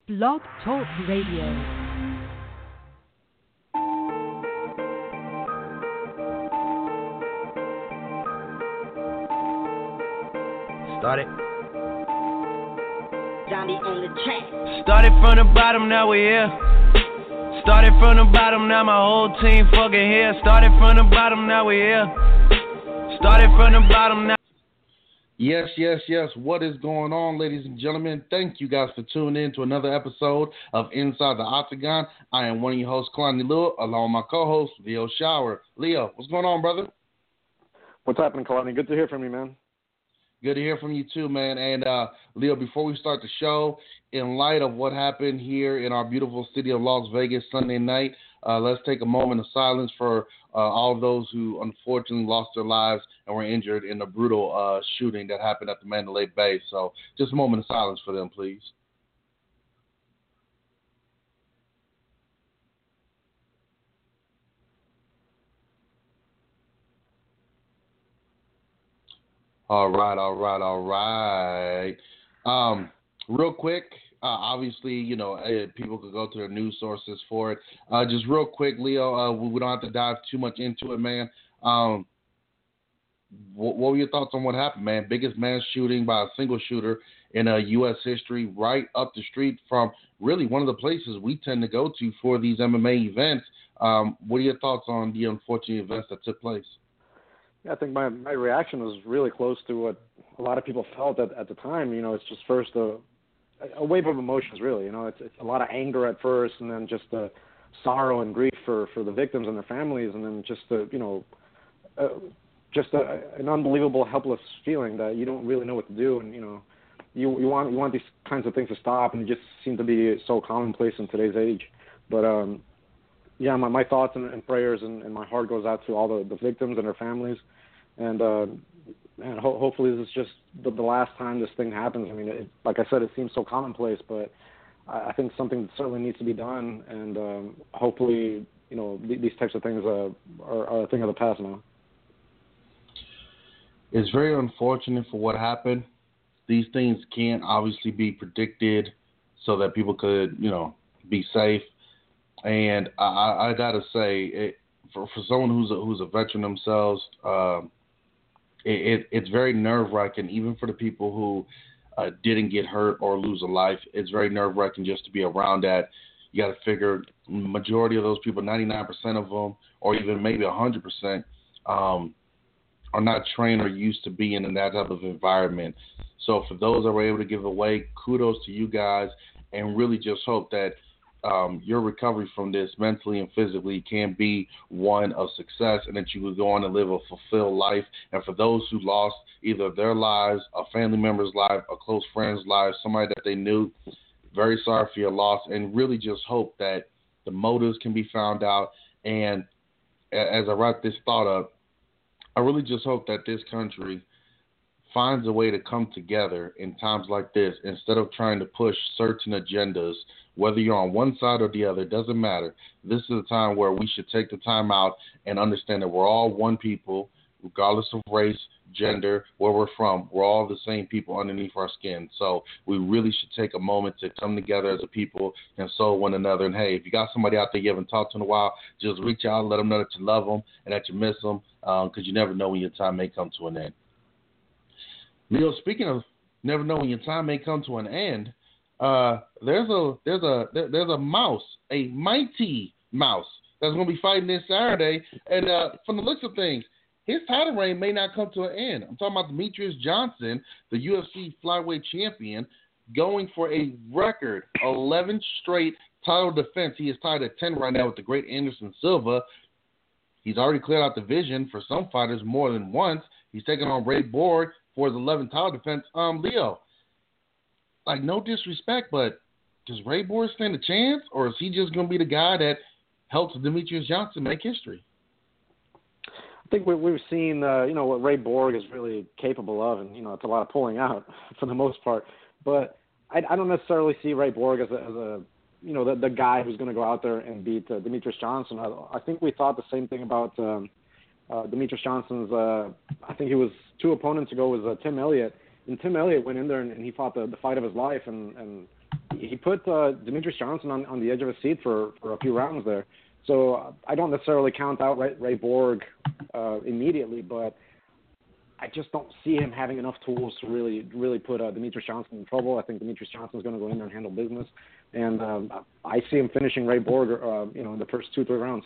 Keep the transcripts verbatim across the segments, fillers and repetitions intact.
Blog Talk Radio. Started. Johnny on the track. Started from the bottom, now we're here. Started from the bottom, now my whole team fucking here. Started from the bottom, now we're here. Started from the bottom, now. Yes, yes, yes. What is going on, ladies and gentlemen? Thank you guys for tuning in to another episode of Inside the Octagon. I am one of your hosts, Kalani Lewis, along with my co-host, Leo Shower. Leo, what's going on, brother? What's happening, Kalani? Good to hear from you, man. Good to hear from you too, man. And uh, Leo, before we start the show, in light of what happened here in our beautiful city of Las Vegas Sunday night, uh, let's take a moment of silence for uh, all of those who unfortunately lost their lives and were injured in the brutal uh, shooting that happened at the Mandalay Bay. So just a moment of silence for them, please. All right, all right, all right. Um, real quick, uh, obviously, you know, uh, people could go to their news sources for it. Uh, just real quick, Leo, uh, we, we don't have to dive too much into it, man. Um, what, what were your thoughts on what happened, man? Biggest mass shooting by a single shooter in uh, U S history, right up the street from really one of the places we tend to go to for these M M A events. Um, what are your thoughts on the unfortunate events that took place? Yeah, I think my, my reaction was really close to what a lot of people felt at, at the time. You know, it's just first a, a wave of emotions, really. You know, it's, it's a lot of anger at first, and then just the sorrow and grief for, for the victims and their families, and then just the, you know, uh, just a, an unbelievable helpless feeling that you don't really know what to do, and you know, you you want you want these kinds of things to stop, and it just seem to be so commonplace in today's age. But um, yeah, my, my thoughts and, and prayers and, and my heart goes out to all the, the victims and their families. And, uh, man, ho- hopefully this is just the, the last time this thing happens. I mean, it, like I said, it seems so commonplace, but I, I think something certainly needs to be done. And um, hopefully, you know, th- these types of things uh, are, are a thing of the past now. It's very unfortunate for what happened. These things can't obviously be predicted so that people could, you know, be safe. And I, I got to say, it, for, for someone who's a, who's a veteran themselves, uh, it, it, it's very nerve-wracking, even for the people who uh, didn't get hurt or lose a life. It's very nerve-wracking just to be around that. You got to figure majority of those people, ninety-nine percent of them, or even maybe one hundred percent, um, are not trained or used to being in that type of environment. So for those that were able to give away, kudos to you guys, and really just hope that Um, your recovery from this mentally and physically can be one of success, and that you will go on to live a fulfilled life. And for those who lost either their lives, a family member's life, a close friend's life, somebody that they knew, very sorry for your loss, and really just hope that the motives can be found out. And as I wrap this thought up, I really just hope that this country finds a way to come together in times like this instead of trying to push certain agendas. Whether you're on one side or the other, it doesn't matter. This is a time where we should take the time out and understand that we're all one people, regardless of race, gender, where we're from. We're all the same people underneath our skin. So we really should take a moment to come together as a people and so one another. And, hey, if you got somebody out there you haven't talked to in a while, just reach out and let them know that you love them and that you miss them, because um, you never know when your time may come to an end. Leo, speaking of never know when your time may come to an end, uh, there's a there's a there, there's a mouse, a mighty mouse that's going to be fighting this Saturday, and uh, from the looks of things, his title reign may not come to an end. I'm talking about Demetrius Johnson, the U F C flyweight champion, going for a record eleven straight title defense. He is tied at ten right now with the great Anderson Silva. He's already cleared out the division for some fighters more than once. He's taking on Ray Borg for his eleventh title defense. Um, Leo, like, no disrespect, but does Ray Borg stand a chance, or is he just going to be the guy that helps Demetrius Johnson make history? I think we, we've seen, uh, you know, what Ray Borg is really capable of, and, you know, it's a lot of pulling out for the most part. But I, I don't necessarily see Ray Borg as a, as a you know, the, the guy who's going to go out there and beat uh, Demetrius Johnson. I, I think we thought the same thing about um, uh, Demetrius Johnson's, uh, I think he was two opponents ago was uh, Tim Elliott. And Tim Elliott went in there and, and he fought the, the fight of his life, and, and he put uh, Demetrius Johnson on, on the edge of his seat for, for a few rounds there. So uh, I don't necessarily count out Ray, Ray Borg uh, immediately, but I just don't see him having enough tools to really really put uh, Demetrius Johnson in trouble. I think Demetrius Johnson is going to go in there and handle business, and um, I see him finishing Ray Borg, uh, you know, in the first two three rounds.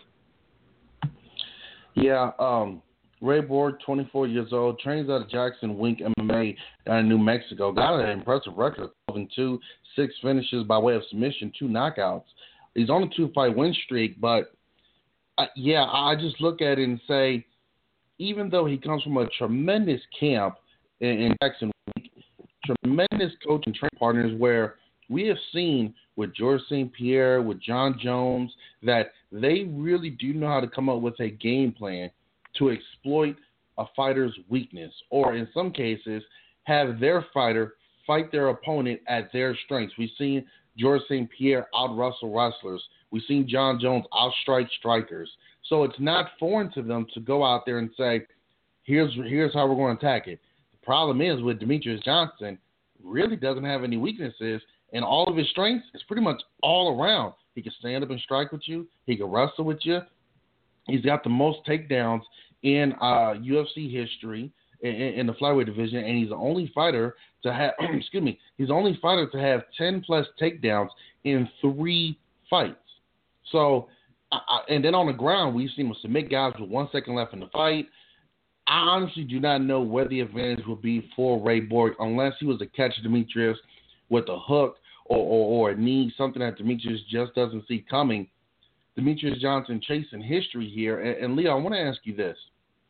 Yeah, um, Ray Borg, twenty-four years old, trains out of Jackson Wink M M A down in New Mexico. Got an impressive record of twelve and two, six finishes by way of submission, two knockouts. He's on a two-fight win streak, but uh, yeah, I just look at it and say, even though he comes from a tremendous camp in, in Jackson Wink, tremendous coach and training partners where we have seen with George Saint Pierre, with John Jones, that they really do know how to come up with a game plan to exploit a fighter's weakness, or in some cases, have their fighter fight their opponent at their strengths. We've seen George Saint Pierre out-wrestle wrestlers. We've seen John Jones out-strike strikers. So it's not foreign to them to go out there and say, here's here's how we're going to attack it. The problem is with Demetrius Johnson, really doesn't have any weaknesses, and all of his strengths is pretty much all around. He can stand up and strike with you. He can wrestle with you. He's got the most takedowns in uh, U F C history in, in the flyweight division, and he's the only fighter to have excuse me, he's the only fighter to have ten plus takedowns in three fights. So, I, and then on the ground, we've seen him submit guys with one second left in the fight. I honestly do not know where the advantage would be for Ray Borg unless he was to catch Demetrius with a hook or, or, or a knee, something that Demetrius just doesn't see coming. Demetrius Johnson chasing history here. And, and Leo, I want to ask you this.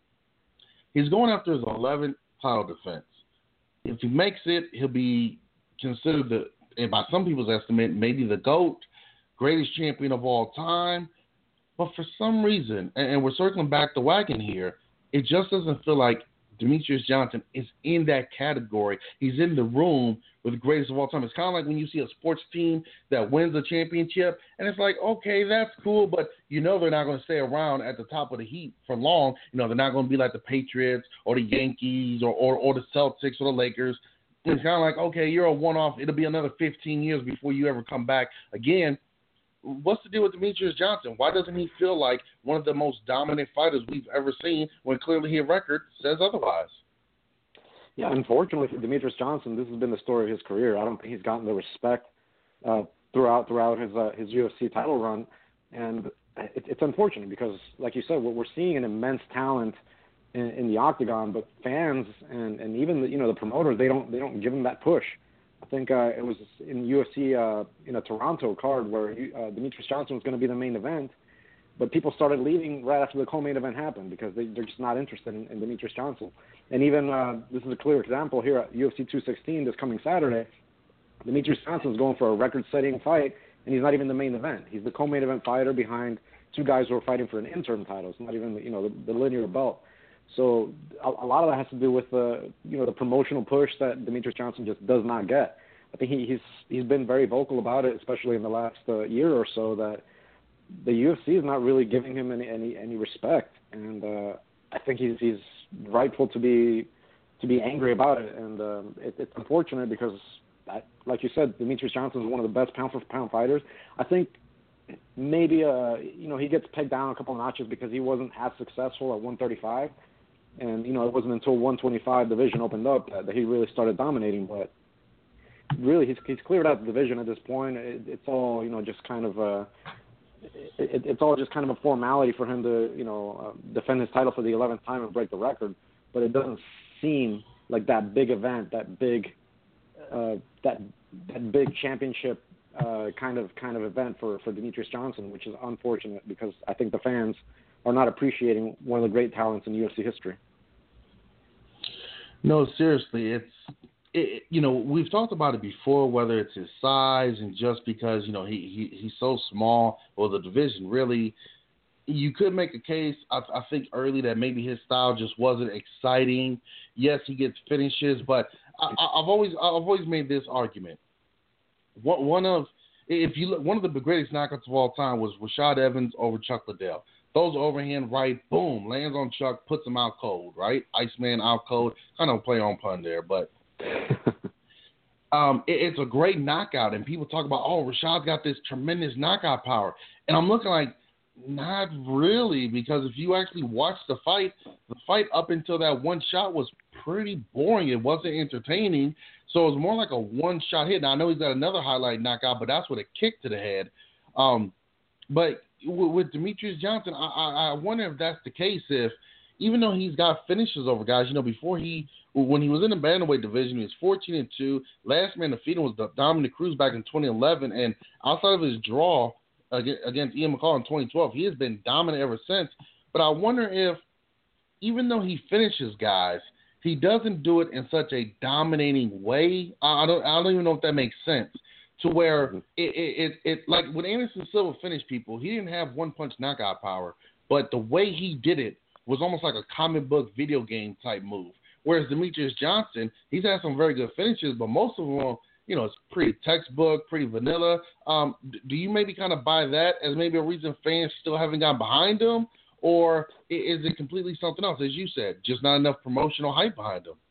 He's going after his eleventh title defense. If he makes it, he'll be considered, the, and by some people's estimate, maybe the GOAT, greatest champion of all time. But for some reason, and, and we're circling back the wagon here, it just doesn't feel like Demetrius Johnson is in that category. He's in the room with the greatest of all time. It's kind of like when you see a sports team that wins a championship, and it's like, okay, that's cool, but you know they're not going to stay around at the top of the heap for long. You know, they're not going to be like the Patriots or the Yankees or, or, or the Celtics or the Lakers. It's kind of like, okay, you're a one-off. It'll be another fifteen years before you ever come back again. What's the deal with Demetrius Johnson? Why doesn't he feel like one of the most dominant fighters we've ever seen when clearly his record says otherwise? Yeah, unfortunately for Demetrius Johnson, this has been the story of his career. I don't think he's gotten the respect uh, throughout throughout his uh, his U F C title run, and it, it's unfortunate because, like you said, we're seeing an immense talent in, in the octagon, but fans and, and even the, you know the promoters they don't they don't give him that push. I think uh, it was in U F C uh, in a Toronto card where uh, Demetrius Johnson was going to be the main event, but people started leaving right after the co-main event happened because they, they're just not interested in, in Demetrius Johnson. And even uh, this is a clear example here at U F C two sixteen this coming Saturday. Demetrius Johnson is going for a record-setting fight, and he's not even the main event. He's the co-main event fighter behind two guys who are fighting for an interim title. It's not even you know the, the linear belt. So a, a lot of that has to do with the you know the promotional push that Demetrius Johnson just does not get. I think he, he's he's been very vocal about it, especially in the last uh, year or so, that the U F C is not really giving him any any, any respect, and uh, I think he's he's rightful to be to be angry about it, and um, it, it's unfortunate because, I, like you said, Demetrius Johnson is one of the best pound for pound fighters. I think maybe uh you know he gets pegged down a couple of notches because he wasn't as successful at one thirty-five, and you know it wasn't until one twenty-five division opened up that, that he really started dominating, but. Really, he's he's cleared out the division at this point. It, it's all you know, just kind of a, it, it's all just kind of a formality for him to you know uh, defend his title for the eleventh time and break the record. But it doesn't seem like that big event, that big, uh, that that big championship uh, kind of kind of event for for Demetrius Johnson, which is unfortunate because I think the fans are not appreciating one of the great talents in U F C history. No, seriously, it's. It, you know, we've talked about it before, whether it's his size and just because, you know, he, he he's so small, or the division really, you could make a case, I, I think early, that maybe his style just wasn't exciting. Yes, he gets finishes, but I, I've always I've always made this argument. One, one of if you look, one of the greatest knockouts of all time was Rashad Evans over Chuck Liddell. Those overhand right, boom, lands on Chuck, puts him out cold, right? Iceman out cold. I don't play on pun there, but Um, it, it's a great knockout, and people talk about, oh, Rashad's got this tremendous knockout power. And I'm looking like, not really, because if you actually watch the fight, the fight up until that one shot was pretty boring. It wasn't entertaining. So it was more like a one-shot hit. Now, I know he's got another highlight knockout, but that's with a kick to the head. Um, but with, with Demetrius Johnson, I, I, I wonder if that's the case. If even though he's got finishes over guys, you know, before he, when he was in the bantamweight division, he was fourteen and two. Last man defeated was Dominick Cruz back in twenty eleven, and outside of his draw against Ian McCall in twenty twelve, he has been dominant ever since. But I wonder if, even though he finishes guys, he doesn't do it in such a dominating way. I don't, I don't even know if that makes sense. To where it, it, it, it, like when Anderson Silva finished people, he didn't have one punch knockout power, but the way he did it was almost like a comic book video game type move. Whereas Demetrius Johnson, he's had some very good finishes, but most of them, you know, it's pretty textbook, pretty vanilla. Um, do you maybe kind of buy that as maybe a reason fans still haven't gotten behind him? Or is it completely something else, as you said, just not enough promotional hype behind him?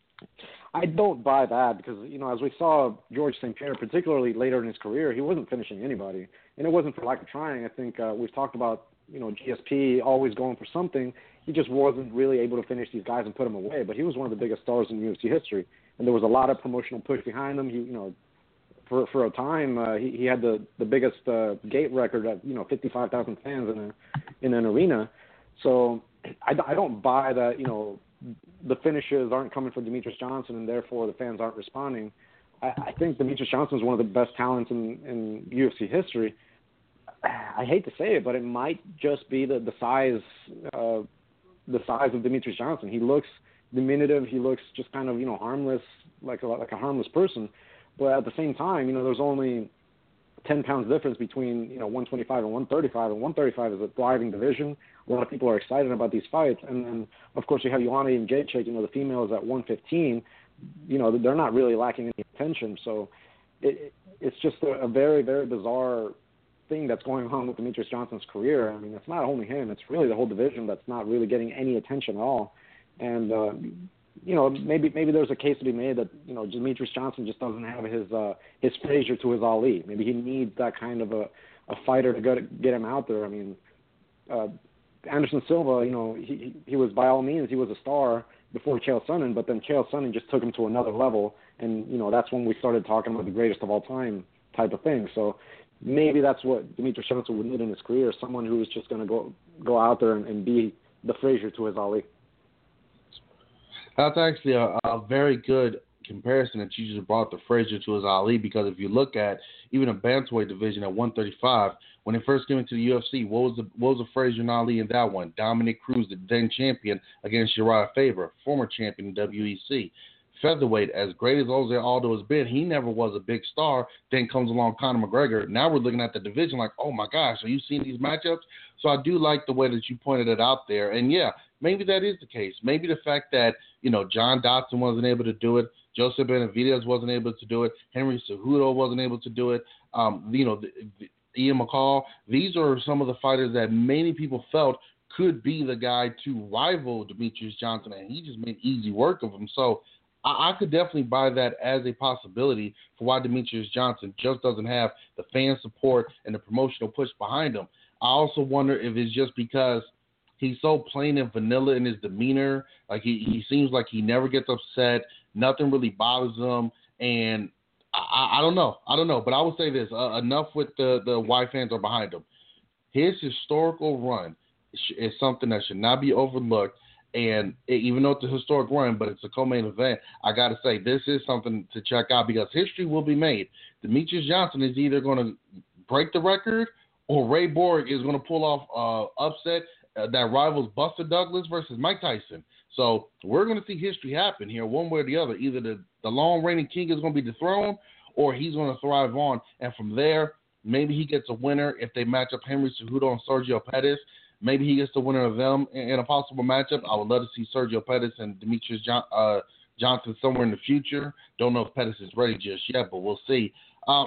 I don't buy that because, you know, as we saw George Saint Pierre, particularly later in his career, he wasn't finishing anybody. And it wasn't for lack of trying. I think uh, we've talked about, you know, G S P always going for something. He just wasn't really able to finish these guys and put them away. But he was one of the biggest stars in U F C history. And there was a lot of promotional push behind him. He, you know, for for a time, uh, he, he had the, the biggest uh, gate record of, you know, fifty-five thousand fans in a in an arena. So I, I don't buy that, you know, the finishes aren't coming from Demetrius Johnson and therefore the fans aren't responding. I, I think Demetrius Johnson is one of the best talents in, in U F C history. I hate to say it, but it might just be the, the size uh, the size of Demetrius Johnson. He looks diminutive. He looks just kind of, you know, harmless, like a, like a harmless person. But at the same time, you know, there's only ten pounds difference between, you know, one twenty-five and one thirty-five, and one thirty-five is a thriving division. A lot of people are excited about these fights. And then, of course, you have Joanna and Jacek, you know, the females at one fifteen. You know, they're not really lacking any attention. So it, it's just a, a very, very bizarre thing that's going on with Demetrius Johnson's career. I mean, it's not only him. It's really the whole division that's not really getting any attention at all. And, uh, you know, maybe maybe there's a case to be made that, you know, Demetrius Johnson just doesn't have his uh, his Frazier to his Ali. Maybe he needs that kind of a, a fighter to go to get him out there. I mean, uh, Anderson Silva, you know, he he was by all means, he was a star before Chael Sonnen, but then Chael Sonnen just took him to another level. And, you know, that's when we started talking about the greatest of all time type of thing. So maybe that's what Demetrius Johnson would need in his career, someone who is just going to go go out there and, and be the Frazier to his Ali. That's actually a, a very good comparison that you just brought the Frazier to his Ali, because if you look at even a bantamweight division at one thirty-five, when it first came into the U F C, what was the what was the Frazier and Ali in that one? Dominick Cruz, the then champion, against Uriah Faber, former champion in W E C. Featherweight, as great as Jose Aldo has been, he never was a big star. Then comes along Conor McGregor. Now we're looking at the division like, oh my gosh, are you seeing these matchups? So I do like the way that you pointed it out there. And yeah, maybe that is the case. Maybe the fact that, you know, John Dodson wasn't able to do it, Joseph Benavidez wasn't able to do it, Henry Cejudo wasn't able to do it, um, you know, the, the, Ian McCall. These are some of the fighters that many people felt could be the guy to rival Demetrius Johnson, and he just made easy work of him. So I, I could definitely buy that as a possibility for why Demetrius Johnson just doesn't have the fan support and the promotional push behind him. I also wonder if it's just because he's so plain and vanilla in his demeanor. Like he, he seems like he never gets upset. Nothing really bothers him. And I, I don't know. I don't know. But I will say this. Uh, enough with the, the why fans are behind him. His historical run is something that should not be overlooked. And it, even though it's a historic run, but it's a co-main event, I got to say this is something to check out because history will be made. Demetrius Johnson is either going to break the record or Ray Borg is going to pull off uh, upset uh, that rivals Buster Douglas versus Mike Tyson. So we're going to see history happen here one way or the other. Either the, the long reigning king is going to be dethroned or he's going to thrive on. And from there, maybe he gets a winner if they match up Henry Cejudo and Sergio Pettis. Maybe he gets the winner of them in, in a possible matchup. I would love to see Sergio Pettis and Demetrius John, uh, Johnson somewhere in the future. Don't know if Pettis is ready just yet, but we'll see. Um,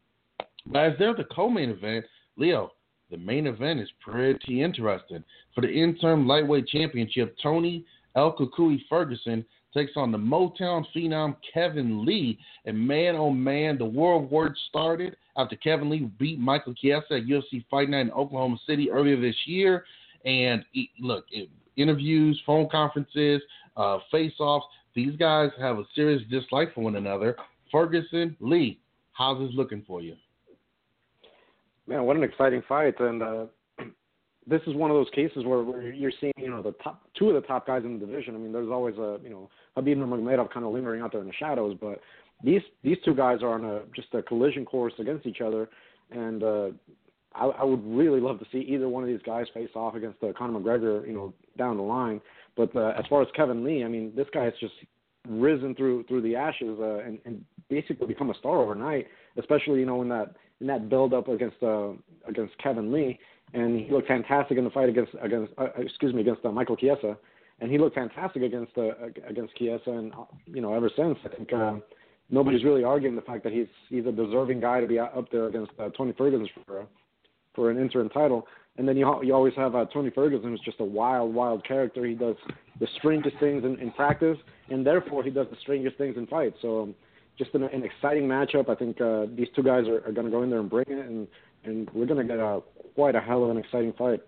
but as they're the co-main event, Leo, the main event is pretty interesting. For the interim lightweight championship, Tony El Cucuy Ferguson takes on the Motown phenom Kevin Lee. And man, oh man, the world word started after Kevin Lee beat Michael Chiesa at U F C Fight Night in Oklahoma City earlier this year. And he, look, it, interviews, phone conferences, uh, face-offs, these guys have a serious dislike for one another. Ferguson, Lee, how's this looking for you? Man, what an exciting fight. And uh, this is one of those cases where, where you're seeing, you know, the top two of the top guys in the division. I mean, there's always a, you know, Khabib Nurmagomedov kind of lingering out there in the shadows, but these these two guys are on a just a collision course against each other, and uh, I, I would really love to see either one of these guys face off against uh, Conor McGregor, you know, down the line. But uh, as far as Kevin Lee, I mean, this guy has just risen through through the ashes uh, and, and basically become a star overnight, especially, you know, in that in that build up against uh, against Kevin Lee. And he looked fantastic in the fight against against uh, excuse me against uh, Michael Chiesa, and he looked fantastic against uh, against Chiesa. And you know, ever since, I think uh, nobody's really arguing the fact that he's he's a deserving guy to be up there against uh, Tony Ferguson for for an interim title. And then you you always have uh, Tony Ferguson, who's just a wild wild character. He does the strangest things in, in practice, and therefore he does the strangest things in fights. So um, just an, an exciting matchup. I think uh, these two guys are, are going to go in there and bring it, and and we're going to get a quite a hell of an exciting fight.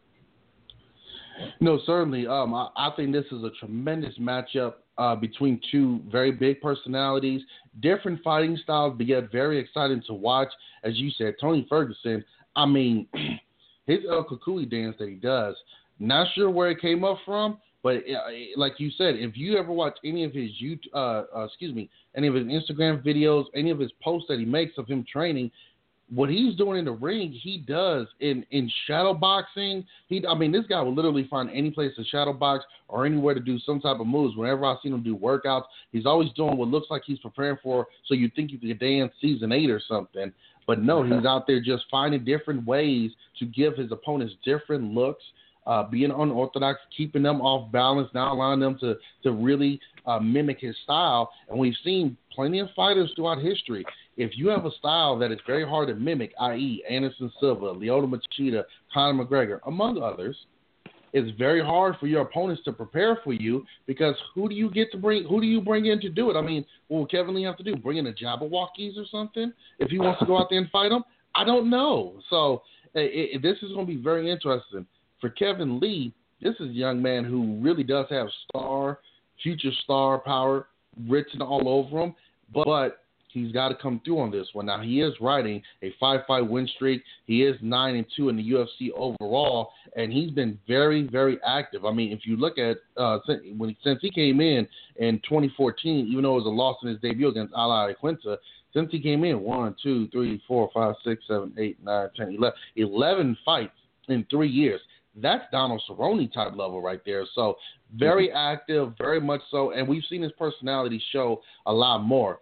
No, certainly. Um, I, I think this is a tremendous matchup uh, between two very big personalities, different fighting styles, but yet very exciting to watch. As you said, Tony Ferguson, I mean, his El Cucuy dance that he does, not sure where it came up from, but it, it, like you said, if you ever watch any of his YouTube, uh, uh, excuse me, any of his Instagram videos, any of his posts that he makes of him training, what he's doing in the ring, he does in, in shadow boxing. He, I mean, this guy will literally find any place to shadow box or anywhere to do some type of moves. Whenever I've seen him do workouts, he's always doing what looks like he's preparing for, so you think you could dance season eight or something. But no, he's out there just finding different ways to give his opponents different looks, uh, being unorthodox, keeping them off balance, not allowing them to, to really uh, mimic his style. And we've seen plenty of fighters throughout history. If you have a style that is very hard to mimic, that is. Anderson Silva, Lyoto Machida, Conor McGregor, among others, it's very hard for your opponents to prepare for you, because who do you get to bring? Who do you bring in to do it? I mean, what will Kevin Lee have to do? Bring in the Jabberwockies or something if he wants to go out there and fight them? I don't know. So it, it, this is going to be very interesting for Kevin Lee. This is a young man who really does have star, future star power written all over him, but he's got to come through on this one. Now, he is riding a five-fight win streak. He is nine and two in the U F C overall, and he's been very, very active. I mean, if you look at uh, when since he came in in twenty fourteen, even though it was a loss in his debut against Ala Quinta, since he came in, one, two, three, four, five, six, seven, eight, nine, ten, eleven, eleven fights in three years. That's Donald Cerrone type level right there. So very active, very much so, and we've seen his personality show a lot more.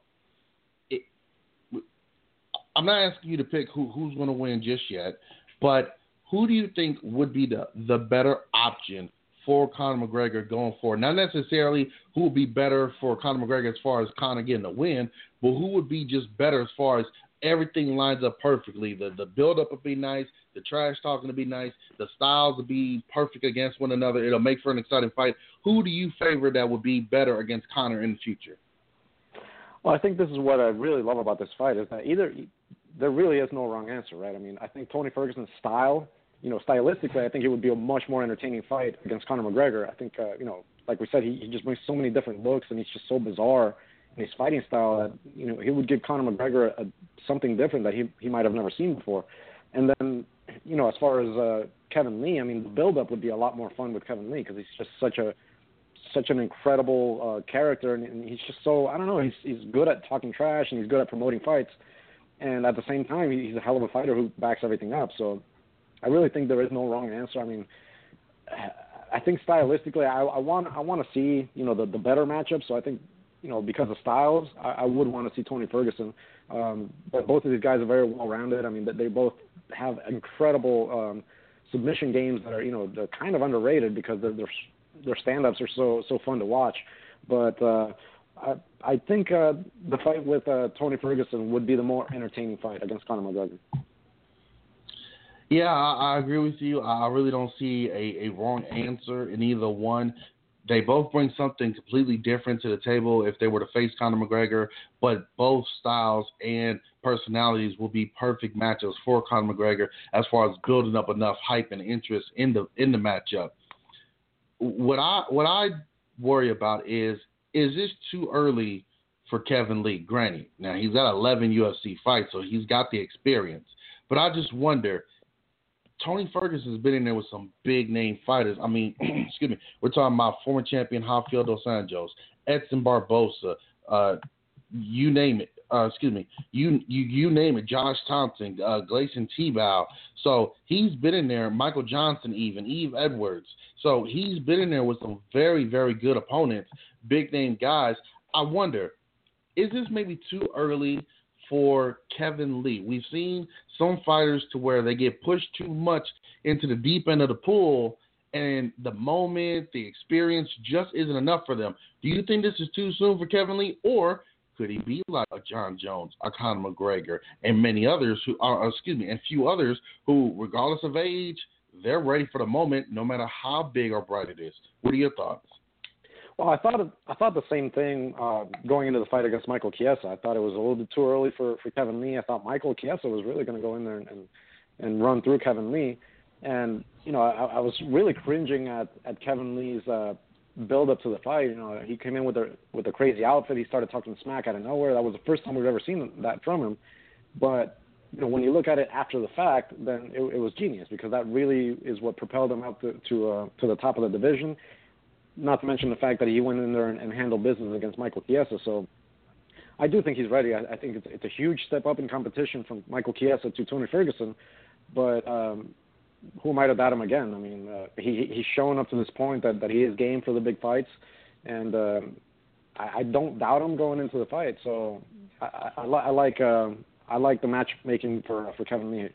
I'm not asking you to pick who, who's going to win just yet, but who do you think would be the, the better option for Conor McGregor going forward? Not necessarily who would be better for Conor McGregor as far as Conor getting a win, but who would be just better as far as everything lines up perfectly. The the build-up would be nice, the trash talking to be nice, the styles would be perfect against one another. It'll make for an exciting fight. Who do you favor that would be better against Conor in the future? Well, I think this is what I really love about this fight is that either there really is no wrong answer, right? I mean, I think Tony Ferguson's style, you know, stylistically, I think it would be a much more entertaining fight against Conor McGregor. I think, uh, you know, like we said, he, he just brings so many different looks, and he's just so bizarre in his fighting style that, you know, he would give Conor McGregor a, something different that he he might have never seen before. And then, you know, as far as uh, Kevin Lee, I mean, the build-up would be a lot more fun with Kevin Lee because he's just such a such an incredible uh, character, and, and he's just so, I don't know, he's he's good at talking trash, and he's good at promoting fights. And at the same time, he's a hell of a fighter who backs everything up. So I really think there is no wrong answer. I mean, I think stylistically, I, I want I want to see, you know, the, the better matchup. So I think, you know, because of styles, I, I would want to see Tony Ferguson. Um, but both of these guys are very well-rounded. I mean, they both have incredible um, submission games that are, you know, they're kind of underrated because they're, they're, their stand-ups are so so fun to watch. But uh, I, I think uh, the fight with uh, Tony Ferguson would be the more entertaining fight against Conor McGregor. Yeah, I, I agree with you. I really don't see a, a wrong answer in either one. They both bring something completely different to the table if they were to face Conor McGregor, but both styles and personalities will be perfect matchups for Conor McGregor as far as building up enough hype and interest in the in the matchup. What I what I worry about is is this too early for Kevin Lee? Granted, now he's got eleven U F C fights, so he's got the experience. But I just wonder, Tony Ferguson's been in there with some big name fighters. I mean, excuse me, we're talking about former champion Rafael dos Anjos, Edson Barbosa, uh, you name it. Uh, excuse me, you you you name it. Josh Thompson, uh, Gleison Tebow. So he's been in there. Michael Johnson, even Eve Edwards. So he's been in there with some very very good opponents, big name guys. I wonder, is this maybe too early for Kevin Lee? We've seen some fighters to where they get pushed too much into the deep end of the pool, and the moment, the experience just isn't enough for them. Do you think this is too soon for Kevin Lee, or could he be like a John Jones, a Conor McGregor, and many others who are, excuse me, and few others who, regardless of age, they're ready for the moment, no matter how big or bright it is? What are your thoughts? Well, I thought I thought the same thing uh, going into the fight against Michael Chiesa. I thought it was a little bit too early for, for Kevin Lee. I thought Michael Chiesa was really going to go in there and, and and run through Kevin Lee. And you know, I, I was really cringing at, at Kevin Lee's uh, build up to the fight. You know, he came in with a with a crazy outfit. He started talking smack out of nowhere. That was the first time we've ever seen that from him. But you know, when you look at it after the fact, then it, it was genius, because that really is what propelled him up to to, uh, to the top of the division. Not to mention the fact that he went in there and, and handled business against Michael Chiesa. So I do think he's ready. I, I think it's, it's a huge step up in competition from Michael Chiesa to Tony Ferguson. But um, who might have doubt him again? I mean, uh, he he's shown up to this point that, that he is game for the big fights. And um, I, I don't doubt him going into the fight. So I, I, I, li- I like uh, I like the matchmaking for, for Kevin Lee.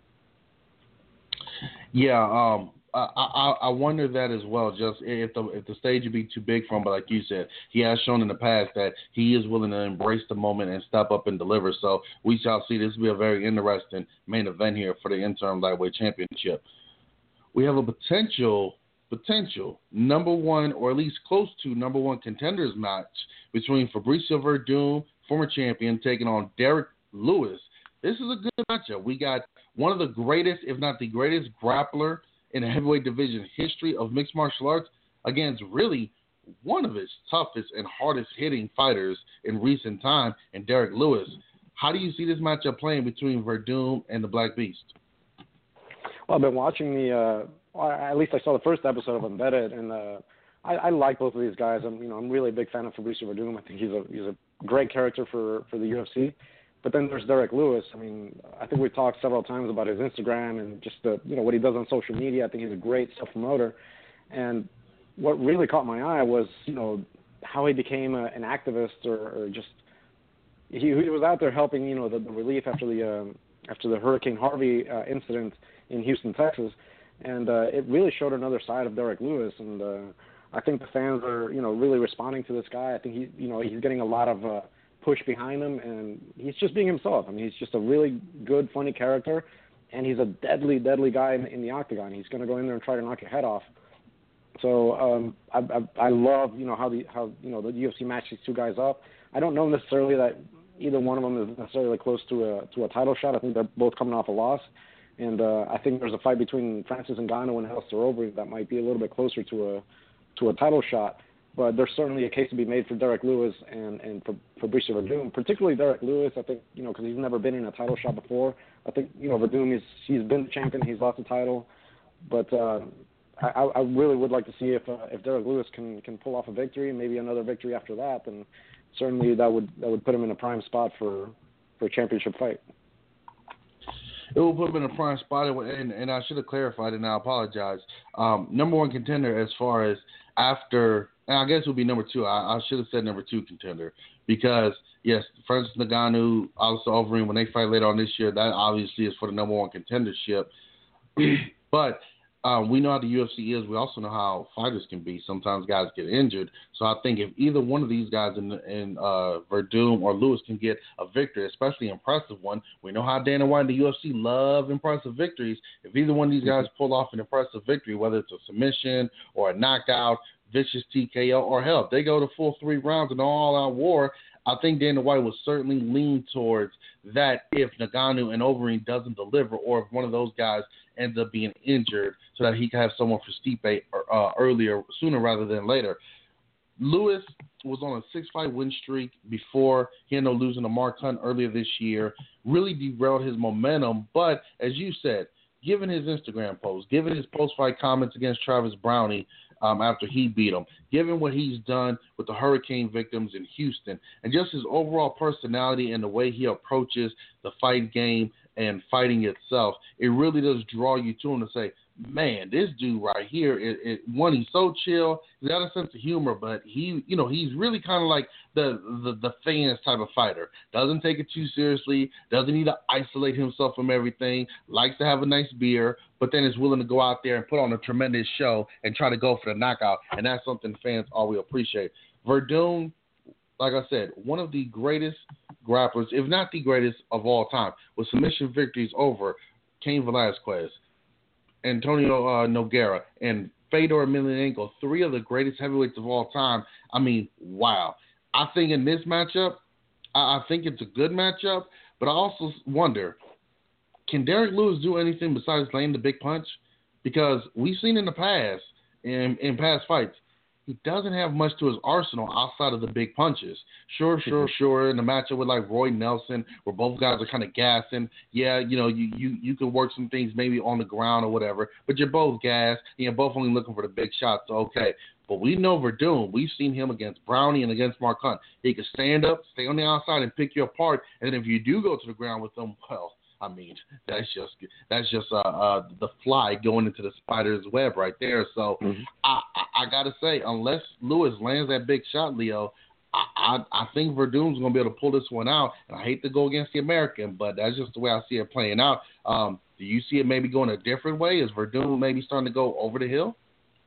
Yeah, um, I, I I wonder that as well. Just if the if the stage would be too big for him, but like you said, he has shown in the past that he is willing to embrace the moment and step up and deliver. So we shall see. This will be a very interesting main event here for the interim lightweight championship. We have a potential potential number one, or at least close to number one contenders match between Fabricio Verdum, former champion, taking on Derek Lewis. This is a good matchup. We got one of the greatest, if not the greatest, grappler in the heavyweight division history of mixed martial arts against really one of his toughest and hardest hitting fighters in recent time, and Derek Lewis. How do you see this matchup playing between Verdum and the Black Beast? Well, I've been watching the, uh, at least I saw the first episode of Embedded, and uh, I, I like both of these guys. I'm, you know, I'm really a big fan of Fabricio Verdum. I think he's a he's a great character for, for the U F C. But then there's Derek Lewis. I mean, I think we've talked several times about his Instagram and just the, you know, what he does on social media. I think he's a great self-promoter. And what really caught my eye was, you know, how he became a, an activist, or, or just he, he was out there helping, you know, the, the relief after the um, after the Hurricane Harvey uh, incident in Houston, Texas. And uh, it really showed another side of Derek Lewis. And uh, I think the fans are, you know, really responding to this guy. I think he, you know, he's getting a lot of uh, push behind him, and he's just being himself. I mean, he's just a really good, funny character, and he's a deadly, deadly guy in, in the octagon. He's going to go in there and try to knock your head off. So um, I, I, I love, you know, how the how you know the U F C matched these two guys up. I don't know necessarily that either one of them is necessarily close to a to a title shot. I think they're both coming off a loss, and uh, I think there's a fight between Francis Ngannou and Alistair Overeem that might be a little bit closer to a to a title shot. But there's certainly a case to be made for Derek Lewis and, and for Fabricio Verdum, particularly Derek Lewis. I think, you know, because he's never been in a title shot before. I think, you know, Verdum, he's, he's been the champion. He's lost the title. But uh, I, I really would like to see if uh, if Derek Lewis can, can pull off a victory, and maybe another victory after that, then certainly that would that would put him in a prime spot for, for a championship fight. It will put him in a prime spot, and, and I should have clarified it, and I apologize. Um, number one contender as far as after – and I guess it would be number two. I, I should have said number two contender because, yes, Francis Ngannou, Alistair Overeem, when they fight later on this year, that obviously is for the number one contendership. But um, we know how the U F C is. We also know how fighters can be. Sometimes guys get injured. So I think if either one of these guys in, in uh, Verdum or Lewis can get a victory, especially an impressive one, we know how Dana White and the U F C love impressive victories. If either one of these guys pull off an impressive victory, whether it's a submission or a knockout, vicious T K O, or hell, if they go to full three rounds and all-out war, I think Dana White will certainly lean towards that if Ngannou and Overeem doesn't deliver, or if one of those guys ends up being injured, so that he can have someone for Stipe uh, earlier, sooner rather than later. Lewis was on a six-fight win streak before he ended up losing to Mark Hunt earlier this year. Really derailed his momentum, but as you said, given his Instagram post, given his post-fight comments against Travis Brownie um, after he beat him, given what he's done with the hurricane victims in Houston, and just his overall personality and the way he approaches the fight game and fighting itself, it really does draw you to him to say, man, this dude right here, it, it, one, he's so chill, he's got a sense of humor, but he, you know, he's really kind of like the, the the fans type of fighter. Doesn't take it too seriously, doesn't need to isolate himself from everything, likes to have a nice beer, but then is willing to go out there and put on a tremendous show and try to go for the knockout, and that's something fans always appreciate. Verdum, like I said, one of the greatest grapplers, if not the greatest of all time, with submission victories over Cain Velasquez, Antonio uh, Nogueira, and Fedor Emelianenko, three of the greatest heavyweights of all time. I mean, wow. I think in this matchup, I, I think it's a good matchup, but I also wonder, can Derek Lewis do anything besides land the big punch? Because we've seen in the past, in, in past fights, he doesn't have much to his arsenal outside of the big punches. Sure, sure, sure. In the matchup with like Roy Nelson, where both guys are kind of gassing, yeah, you know, you you you can work some things maybe on the ground or whatever, but you're both gassed, and you're both only looking for the big shots. So, okay. But we know Verdum. We've seen him against Brownie and against Mark Hunt. He can stand up, stay on the outside, and pick you apart. And if you do go to the ground with him, well, I mean, that's just that's just uh, uh, the fly going into the spider's web right there. So mm-hmm. I, I, I got to say, unless Lewis lands that big shot, Leo, I, I, I think Verdum's going to be able to pull this one out. And I hate to go against the American, but that's just the way I see it playing out. Um, do you see it maybe going a different way? Is Verdum maybe starting to go over the hill?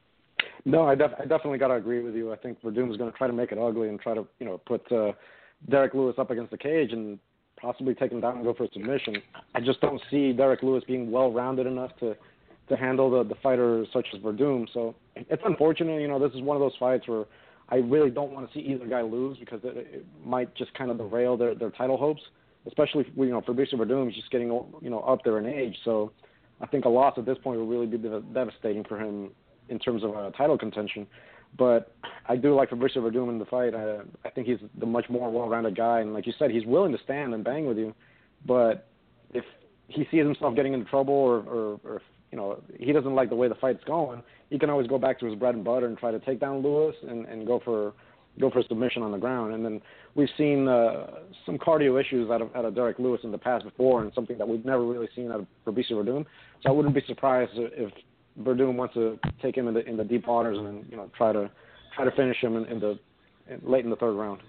No, I, def- I definitely got to agree with you. I think Verdum is going to try to make it ugly and try to, you know, put uh, Derek Lewis up against the cage and possibly take him down and go for a submission. I just don't see Derek Lewis being well-rounded enough to, to handle the, the fighters such as Verdum. So it's unfortunate. You know, this is one of those fights where I really don't want to see either guy lose because it, it might just kind of derail their, their title hopes, especially, you know, Fabricio Verdum is just getting, you know, up there in age. So I think a loss at this point would really be devastating for him in terms of uh, title contention. But I do like Fabricio Verdum in the fight. I, I think he's the much more well-rounded guy. And like you said, he's willing to stand and bang with you. But if he sees himself getting into trouble or, or, or if, you know, he doesn't like the way the fight's going, he can always go back to his bread and butter and try to take down Lewis and, and go for go for a submission on the ground. And then we've seen uh, some cardio issues out of, out of Derek Lewis in the past before, and something that we've never really seen out of Fabricio Verdum. So I wouldn't be surprised if Verdum wants to take him in the in the deep waters and, you know, try to try to finish him in, in the in, late in the third round.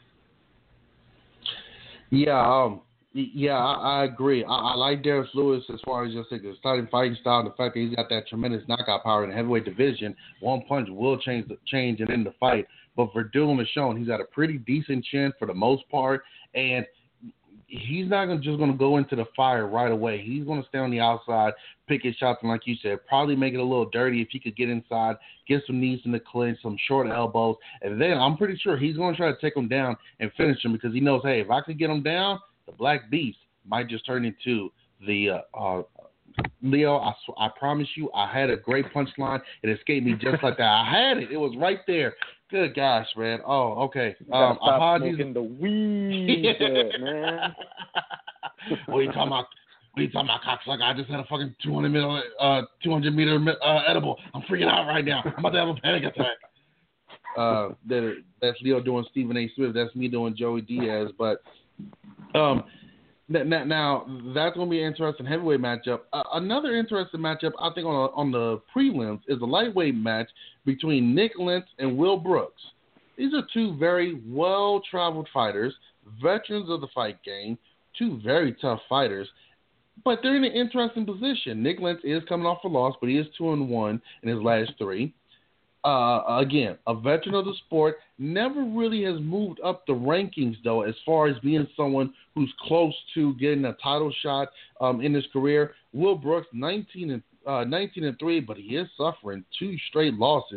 Yeah, um, yeah, I, I agree. I, I like Derek Lewis as far as just like his starting fighting style, and the fact that he's got that tremendous knockout power in the heavyweight division. One punch will change the change and end the fight. But Verdum has shown he's got a pretty decent chin for the most part, and he's not gonna, just going to go into the fire right away. He's going to stay on the outside, pick his shots, and like you said, probably make it a little dirty if he could get inside, get some knees in the clinch, some short elbows, and then I'm pretty sure he's going to try to take him down and finish him because he knows, hey, if I could get him down, the Black Beast might just turn into the uh, uh, Leo, I, I promise you, I had a great punchline. It escaped me just like that. I had it. It was right there. Good gosh, man. Oh, okay. Um, stop apologies. smoking the weed, good, man. What are you talking about? What are you talking about, cocksucker? I just had a fucking two hundred meter, uh, two hundred meter uh, edible. I'm freaking out right now. I'm about to have a panic attack. Uh, that, that's Leo doing Stephen A. Smith. That's me doing Joey Diaz. But um, now, now that's going to be an interesting heavyweight matchup. Uh, another interesting matchup, I think, on a, on the prelims is a lightweight match between Nick Lentz and Will Brooks. These are two very well-traveled fighters, veterans of the fight game, two very tough fighters, but they're in an interesting position. Nick Lentz is coming off a loss, but he is two and one in his last three. Uh, again, a veteran of the sport, never really has moved up the rankings, though, as far as being someone who's close to getting a title shot um, in his career. Will Brooks, nineteen and uh, nineteen and three, but he is suffering two straight losses.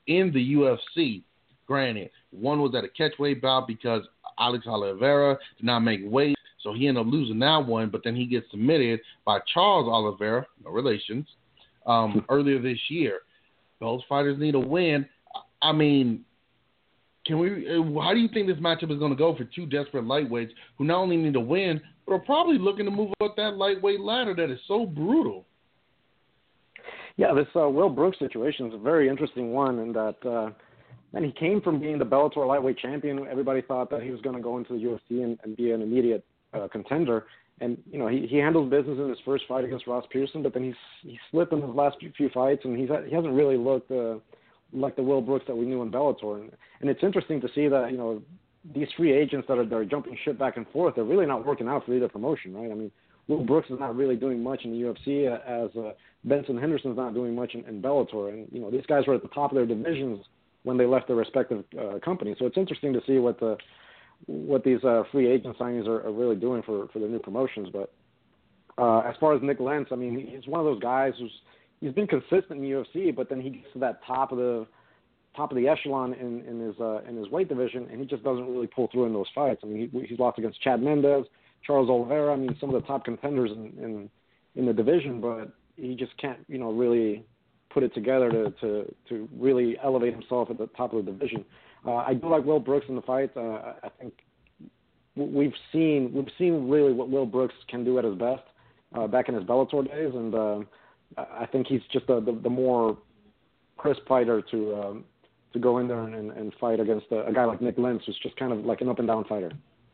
in the U F C. Granted, one was at a catchweight bout because Alex Oliveira did not make weight, so he ended up losing that one, but then he gets submitted by Charles Oliveira, no relations, um, earlier this year. Those fighters need a win. I mean, can we? How do you think this matchup is going to go for two desperate lightweights who not only need a win, but are probably looking to move up that lightweight ladder that is so brutal? Yeah, this uh, Will Brooks situation is a very interesting one in that, uh, and he came from being the Bellator lightweight champion. Everybody thought that he was going to go into the U F C and, and be an immediate uh, contender. And, you know, he, he handled business in his first fight against Ross Pearson, but then he's he slipped in his last few, few fights, and he's he hasn't really looked uh, like the Will Brooks that we knew in Bellator. And, and it's interesting to see that, you know, these free agents that are, that are jumping ship back and forth, they're really not working out for either promotion, right? I mean, Will Brooks is not really doing much in the U F C as uh, Benson Henderson's not doing much in, in Bellator. And, you know, these guys were at the top of their divisions when they left their respective uh, companies. So it's interesting to see what the what these uh, free agent signings are, are really doing for, for the new promotions. But uh, as far as Nick Lentz, I mean, he's one of those guys who's he's been consistent in the U F C, but then he gets to that top of the top of the echelon in, in his uh, in his weight division, and he just doesn't really pull through in those fights. I mean, he, he's lost against Chad Mendez, Charles Oliveira. I mean, some of the top contenders in, in in the division, but he just can't, you know, really put it together to, to, to really elevate himself at the top of the division. Uh, I do like Will Brooks in the fight. Uh, I think we've seen we've seen really what Will Brooks can do at his best uh, back in his Bellator days, and uh, I think he's just a, the, the more crisp fighter to um, to go in there and, and fight against a, a guy like Nick Lentz, who's just kind of like an up and down fighter.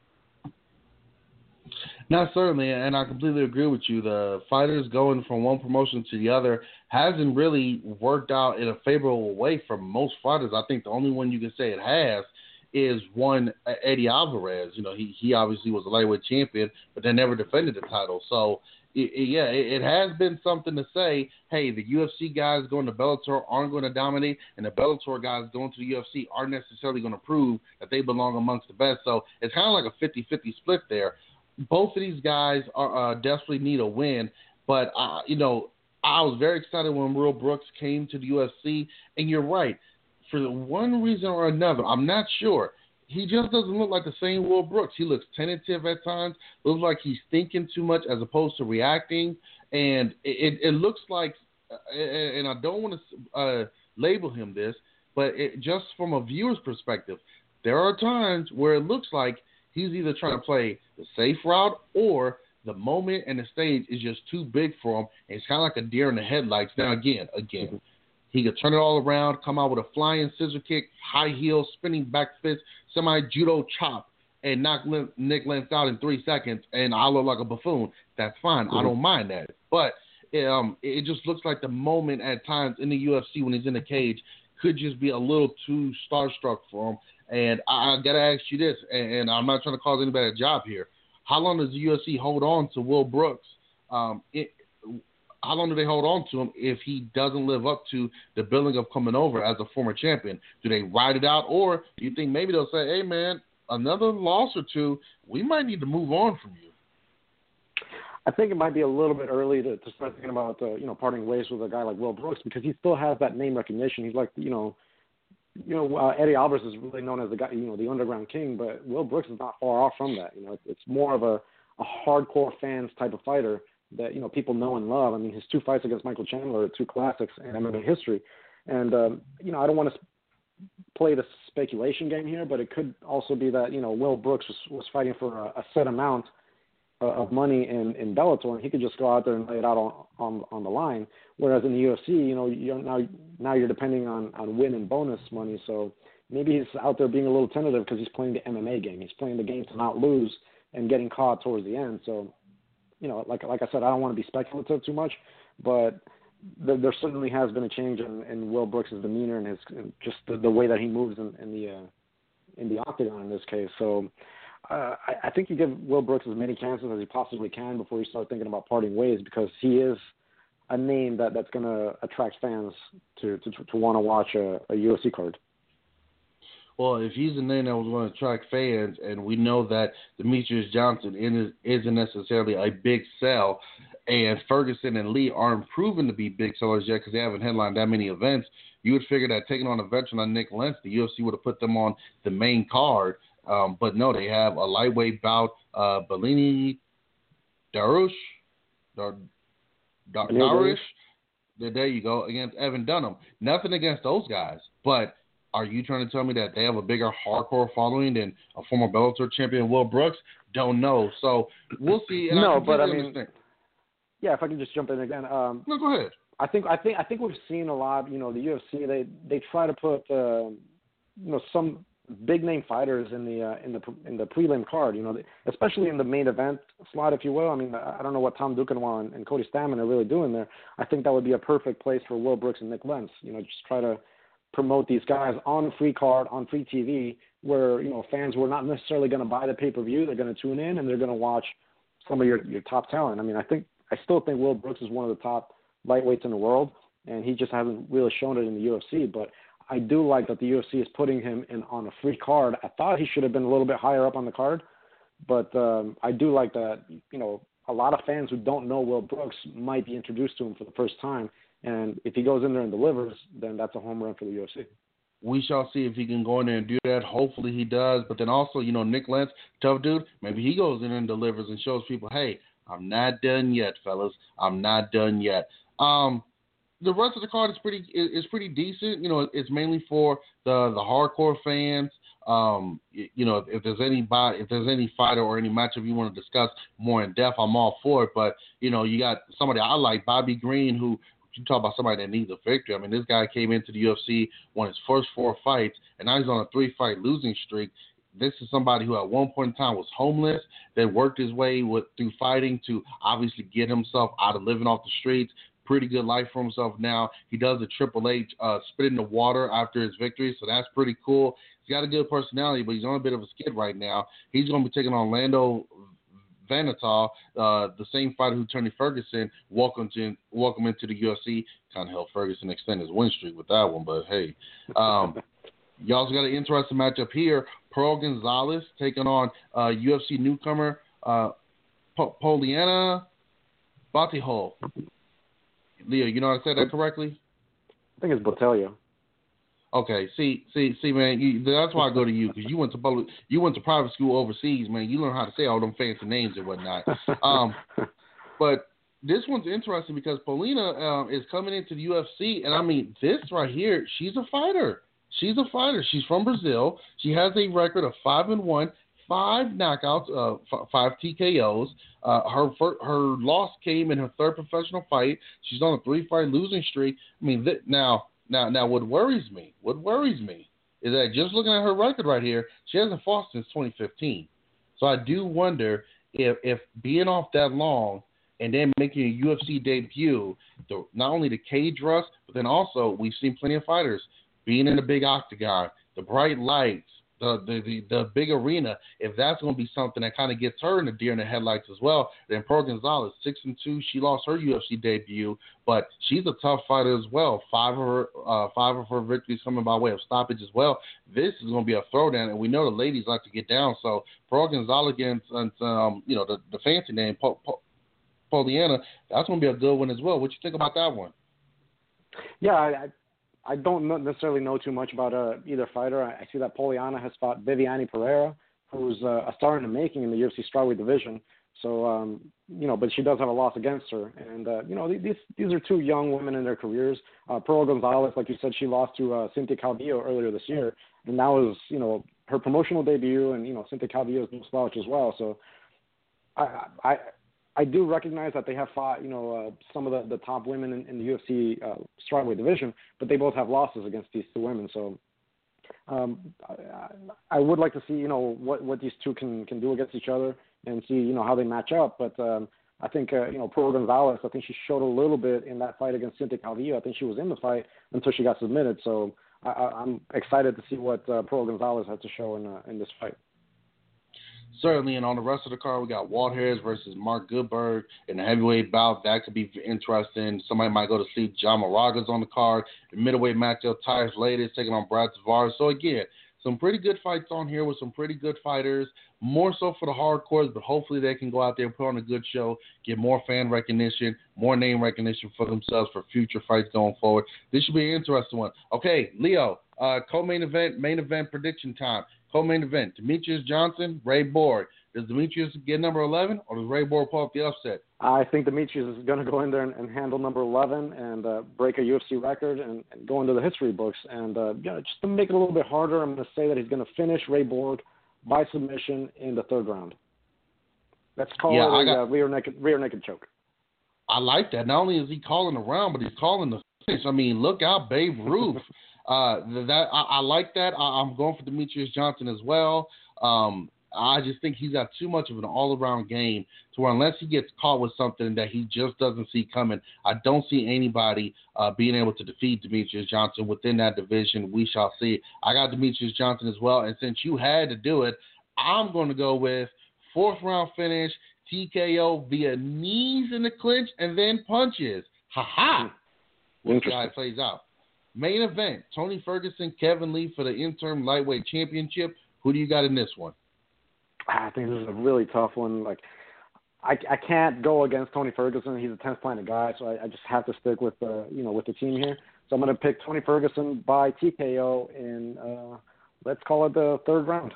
No, certainly, and I completely agree with you. The fighters going from one promotion to the other hasn't really worked out in a favorable way for most fighters. I think the only one you can say it has is one Eddie Alvarez. You know, he he obviously was a lightweight champion, but they never defended the title. So, it, it, yeah, it, it has been something to say, hey, the U F C guys going to Bellator aren't going to dominate, and the Bellator guys going to the U F C aren't necessarily going to prove that they belong amongst the best. So it's kind of like a fifty-fifty split there. Both of these guys are uh, desperately need a win, but uh, you know, I was very excited when Will Brooks came to the U F C, and you're right. For one reason or another, I'm not sure, he just doesn't look like the same Will Brooks. He looks tentative at times, looks like he's thinking too much as opposed to reacting, and it, it looks like, and I don't want to uh, label him this, but it, just from a viewer's perspective, there are times where it looks like he's either trying to play the safe route or the moment and the stage is just too big for him. And it's kind of like a deer in the headlights. Now, again, again, he could turn it all around, come out with a flying scissor kick, high heel, spinning back fist, semi-judo chop, and knock Nick Lentz out in three seconds, and I look like a buffoon. That's fine. Mm-hmm. I don't mind that. But um, it just looks like the moment at times in the U F C when he's in the cage could just be a little too starstruck for him. And I, I got to ask you this, and, and I'm not trying to cause anybody a job here. How long does the U F C hold on to Will Brooks? Um, it, how long do they hold on to him if he doesn't live up to the billing of coming over as a former champion? Do they ride it out, or do you think maybe they'll say, hey, man, another loss or two, we might need to move on from you? I think it might be a little bit early to, to start thinking about, uh, you know, parting ways with a guy like Will Brooks because he still has that name recognition. He's like, you know, You know, uh, Eddie Alvarez is really known as the guy, you know, the underground king, but Will Brooks is not far off from that. You know, it's, it's more of a, a hardcore fans type of fighter that, you know, people know and love. I mean, his two fights against Michael Chandler are two classics in M M A history. And, um, you know, I don't want to play the speculation game here, but it could also be that, you know, Will Brooks was, was fighting for a, a set amount uh, of money in, in Bellator, and he could just go out there and lay it out on, on, on the line. Whereas in the U F C, you know, you're now now you're depending on, on win and bonus money. So maybe he's out there being a little tentative because he's playing the M M A game. He's playing the game to not lose and getting caught towards the end. So, you know, like like I said, I don't want to be speculative too much, but there, there certainly has been a change in, in Will Brooks' demeanor and his and just the, the way that he moves in, in the uh, in the octagon in this case. So uh, I, I think you give Will Brooks as many chances as you possibly can before you start thinking about parting ways because he is a name that, that's going to attract fans to to, to want to watch a, a U F C card. Well, if he's a name that was going to attract fans, and we know that Demetrius Johnson isn't necessarily a big sell, and Ferguson and Lee aren't proven to be big sellers yet because they haven't headlined that many events, you would figure that taking on a veteran like Nick Lentz, the U F C would have put them on the main card. Um, but no, they have a lightweight bout, uh, Bellini Darush, Dar, Dar, Darish. There you go, against Evan Dunham. Nothing against those guys, but are you trying to tell me that they have a bigger hardcore following than a former Bellator champion, Will Brooks? Don't know. So we'll see. And no, I but I mean, understand. Yeah, if I can just jump in again. Um, no, go ahead. I think I think I think we've seen a lot. You know, the U F C they they try to put uh, you know some big name fighters in the uh, in the in the prelim card. You know, especially in the main event slot, if you will. I mean, I don't know what Tom Duquesnoy and Cody Stamann are really doing there. I think that would be a perfect place for Will Brooks and Nick Lentz. You know, just try to promote these guys on free card, on free T V, where, you know, fans were not necessarily going to buy the pay-per-view. They're going to tune in and they're going to watch some of your, your top talent. I mean, I think, I still think Will Brooks is one of the top lightweights in the world, and he just hasn't really shown it in the U F C. But I do like that the U F C is putting him in on a free card. I thought he should have been a little bit higher up on the card, but um, I do like that, you know, a lot of fans who don't know Will Brooks might be introduced to him for the first time. And if he goes in there and delivers, then that's a home run for the U F C. We shall see if he can go in there and do that. Hopefully he does. But then also, you know, Nick Lentz, tough dude, maybe he goes in and delivers and shows people, hey, I'm not done yet, fellas. I'm not done yet. Um, the rest of the card is pretty is pretty decent. You know, it's mainly for the, the hardcore fans. Um, you know, if there's any if there's any fighter or any matchup you want to discuss more in depth, I'm all for it. But, you know, you got somebody I like, Bobby Green, who – you talk about somebody that needs a victory. I mean, this guy came into the U F C, won his first four fights, and now he's on a three-fight losing streak. This is somebody who at one point in time was homeless, then worked his way with, through fighting to obviously get himself out of living off the streets. Pretty good life for himself now. He does the Triple H uh, spit in the water after his victory, so that's pretty cool. He's got a good personality, but he's on a bit of a skid right now. He's going to be taking on Lando Vanatal, uh, the same fighter who Tony Ferguson welcomed in, welcome into the U F C. Kind of helped Ferguson extend his win streak with that one, but hey. Um, you also got an interesting matchup here. Pearl Gonzalez taking on uh, U F C newcomer uh, po- Poliana Batihol. Leo, you know how to say that correctly? I think it's Botelho. Okay, see, see, see, man. You, that's why I go to you because you went to public, you went to private school overseas, man. You learn how to say all them fancy names and whatnot. Um, but this one's interesting because Paulina um, is coming into the U F C, and I mean, this right here, she's a fighter. She's a fighter. She's from Brazil. She has a record of five and one, five knockouts, uh, f- five T K Os. Uh, her fir- her loss came in her third professional fight. She's on a three-fight losing streak. I mean, th- now. Now, now, what worries me, what worries me is that just looking at her record right here, she hasn't fought since twenty fifteen. So I do wonder if, if being off that long and then making a U F C debut, the, not only the cage rust, but then also we've seen plenty of fighters being in the big octagon, the bright lights, the the, the, the big arena. If that's going to be something that kind of gets her in the deer in the headlights as well, then Pearl Gonzalez, six and two, she lost her U F C debut, but she's a tough fighter as well. Five of her uh, five of her victories coming by way of stoppage as well. This is going to be a throwdown, and we know the ladies like to get down. So Pearl Gonzalez against um, you know the, the fancy name po- po- Poliana, that's going to be a good one as well. What you think about that one? Yeah, I. I... I don't necessarily know too much about uh, either fighter. I see that Poliana has fought Viviane Pereira, who's uh, a star in the making in the U F C strawweight division. So, um, you know, but she does have a loss against her. And, uh, you know, these these are two young women in their careers. Uh, Pearl Gonzalez, like you said, she lost to uh, Cynthia Calvillo earlier this year. And that was, you know, her promotional debut. And, you know, Cynthia Calvillo is no slouch as well. So I, I I do recognize that they have fought, you know, uh, some of the, the top women in, in the U F C uh, strawweight division, but they both have losses against these two women. So um, I, I would like to see, you know, what, what these two can, can do against each other and see, you know, how they match up. But um, I think, uh, you know, Pearl Gonzalez, I think she showed a little bit in that fight against Cynthia Calvillo. I think she was in the fight until she got submitted. So I, I'm excited to see what uh, Pearl Gonzalez has to show in uh, in this fight. Certainly, and on the rest of the card, we got Walt Harris versus Mark Goodberg in the heavyweight bout. That could be interesting. Somebody might go to see John Moraga's on the card. The middleweight matchup, Tyus Lade is taking on Brad Tavares. So, again, some pretty good fights on here with some pretty good fighters, more so for the hardcores, but hopefully they can go out there and put on a good show, get more fan recognition, more name recognition for themselves for future fights going forward. This should be an interesting one. Okay, Leo, uh, co-main event, main event prediction time. Co-main event, Demetrius Johnson, Ray Borg. Does Demetrius get number eleven, or does Ray Borg pull up the upset? I think Demetrius is going to go in there and, and handle number eleven and uh, break a U F C record and, and go into the history books. And uh, you know, just to make it a little bit harder, I'm going to say that he's going to finish Ray Borg by submission in the third round. Let's call yeah, it a got, uh, rear naked rear naked choke. I like that. Not only is he calling the round, but he's calling the finish. I mean, look out, Babe Ruth. uh, that I, I like that. I, I'm going for Demetrius Johnson as well. Um, I just think he's got too much of an all-around game to where unless he gets caught with something that he just doesn't see coming, I don't see anybody uh, being able to defeat Demetrius Johnson within that division. We shall see. I got Demetrius Johnson as well, and since you had to do it, I'm going to go with fourth-round finish, T K O via knees in the clinch, and then punches. Ha-ha! We'll see how it plays out. Main event, Tony Ferguson, Kevin Lee for the interim lightweight championship. Who do you got in this one? I think this is a really tough one. Like, I, I can't go against Tony Ferguson. He's a tenth planet guy, so I, I just have to stick with the you know with the team here. So I'm going to pick Tony Ferguson by T K O in uh, let's call it the third round.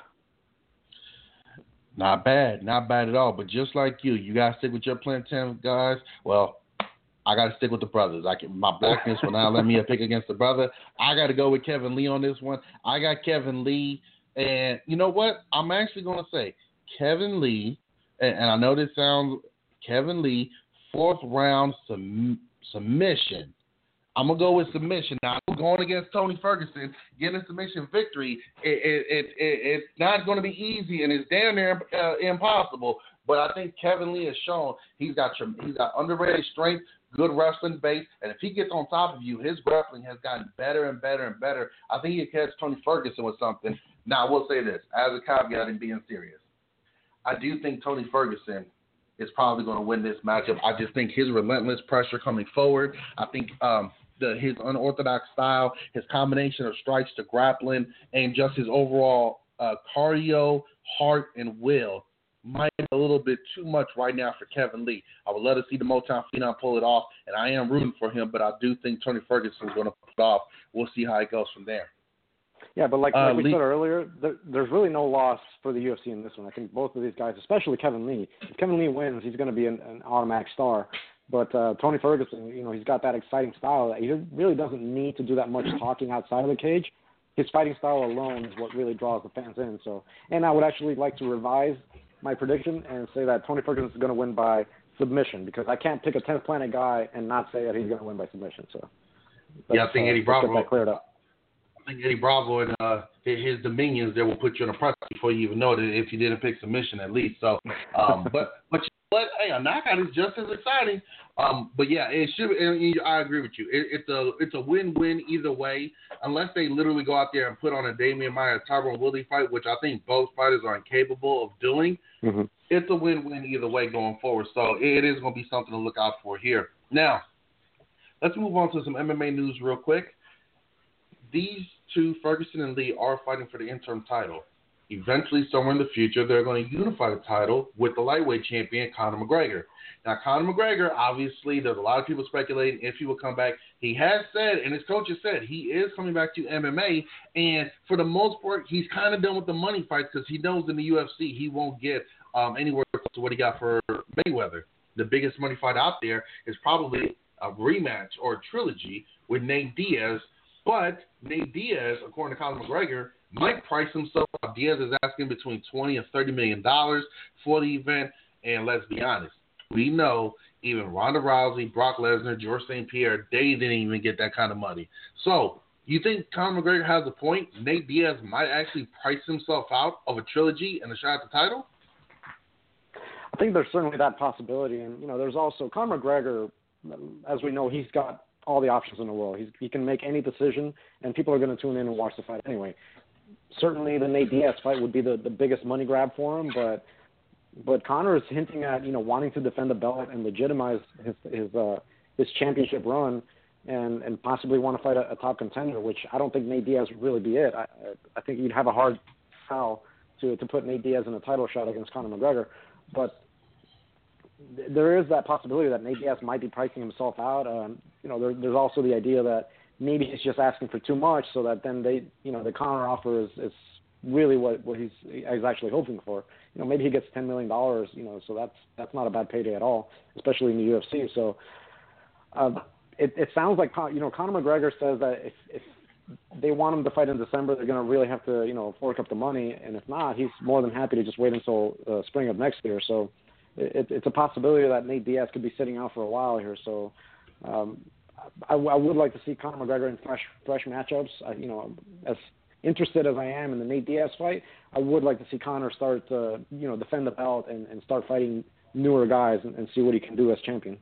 Not bad, not bad at all. But just like you, you gotta stick with your plantain guys. Well, I gotta stick with the brothers. I can, my blackness will not let me pick against the brother. I gotta go with Kevin Lee on this one. I got Kevin Lee. And you know what? I'm actually going to say Kevin Lee, and, and I know this sounds Kevin Lee, fourth round sum, submission. I'm going to go with submission. Now, I'm going against Tony Ferguson, getting a submission victory. It, it, it, it, it's not going to be easy, and it's damn near uh, impossible. But I think Kevin Lee has shown he's got he's got underrated strength, good wrestling base, and if he gets on top of you, his grappling has gotten better and better and better. I think he can catch Tony Ferguson with something. Now, I will say this, as a caveat in being serious. I do think Tony Ferguson is probably going to win this matchup. I just think his relentless pressure coming forward, I think um, the, his unorthodox style, his combination of strikes to grappling, and just his overall uh, cardio, heart, and will might be a little bit too much right now for Kevin Lee. I would love to see the Motown Phenom pull it off, and I am rooting for him, but I do think Tony Ferguson is going to pull it off. We'll see how it goes from there. Yeah, but like, uh, like we Lee- said earlier, there, there's really no loss for the U F C in this one. I think both of these guys, especially Kevin Lee, if Kevin Lee wins, he's going to be an, an automatic star. But uh, Tony Ferguson, you know, he's got that exciting style. He really doesn't need to do that much talking outside of the cage. His fighting style alone is what really draws the fans in. So, and I would actually like to revise my prediction and say that Tony Ferguson is going to win by submission, because I can't pick a tenth planet guy and not say that he's going to win by submission. So, yeah, I think uh, Eddie Bravo. Get that cleared up. I think Eddie Bravo and uh, his dominions there will put you on a press before you even know it, if you didn't pick submission at least. So, um, but but you know what? Hey, a knockout is just as exciting. Um, but yeah, it should. And I agree with you. It, it's a it's a win-win either way, unless they literally go out there and put on a Damian Maia Tyron Woodley fight, which I think both fighters are incapable of doing. Mm-hmm. It's a win-win either way going forward. So it is going to be something to look out for here. Now, let's move on to some M M A news real quick. These two, Ferguson and Lee, are fighting for the interim title. Eventually, somewhere in the future, they're going to unify the title with the lightweight champion, Conor McGregor. Now, Conor McGregor, obviously, there's a lot of people speculating if he will come back. He has said, and his coach has said, he is coming back to M M A. And for the most part, he's kind of done with the money fights, because he knows in the U F C he won't get um, anywhere close to what he got for Mayweather. The biggest money fight out there is probably a rematch or a trilogy with Nate Diaz. But Nate Diaz, according to Conor McGregor, might price himself out. Diaz is asking between twenty and thirty million dollars for the event. And let's be honest, we know even Ronda Rousey, Brock Lesnar, George Saint Pierre, they didn't even get that kind of money. So you think Conor McGregor has a point? Nate Diaz might actually price himself out of a trilogy and a shot at the title? I think there's certainly that possibility. And, you know, there's also Conor McGregor, as we know, he's got all the options in the world. He's, he can make any decision, and people are going to tune in and watch the fight anyway. Certainly the Nate Diaz fight would be the, the biggest money grab for him, but but Conor is hinting at, you know, wanting to defend the belt and legitimize his his uh, his championship run. and, and possibly want to fight a, a top contender, which I don't think Nate Diaz would really be it. I, I think you'd have a hard foul to, to put Nate Diaz in a title shot against Conor McGregor. But th- there is that possibility that Nate Diaz might be pricing himself out. Um, you know, there, there's also the idea that maybe he's just asking for too much, so that then they, you know, the counter offer is, is really what, what he's he's actually hoping for. You know, maybe he gets ten million dollars. You know, so that's that's not a bad payday at all, especially in the U F C. So uh, it it sounds like, you know, Conor McGregor says that if if they want him to fight in December, they're going to really have to, you know, fork up the money, and if not, he's more than happy to just wait until uh, spring of next year. So it, it's a possibility that Nate Diaz could be sitting out for a while here. So. Um, I, I would like to see Conor McGregor in fresh fresh matchups. I, you know, as interested as I am in the Nate Diaz fight, I would like to see Conor start to, you know, defend the belt and, and start fighting newer guys and, and see what he can do as champion.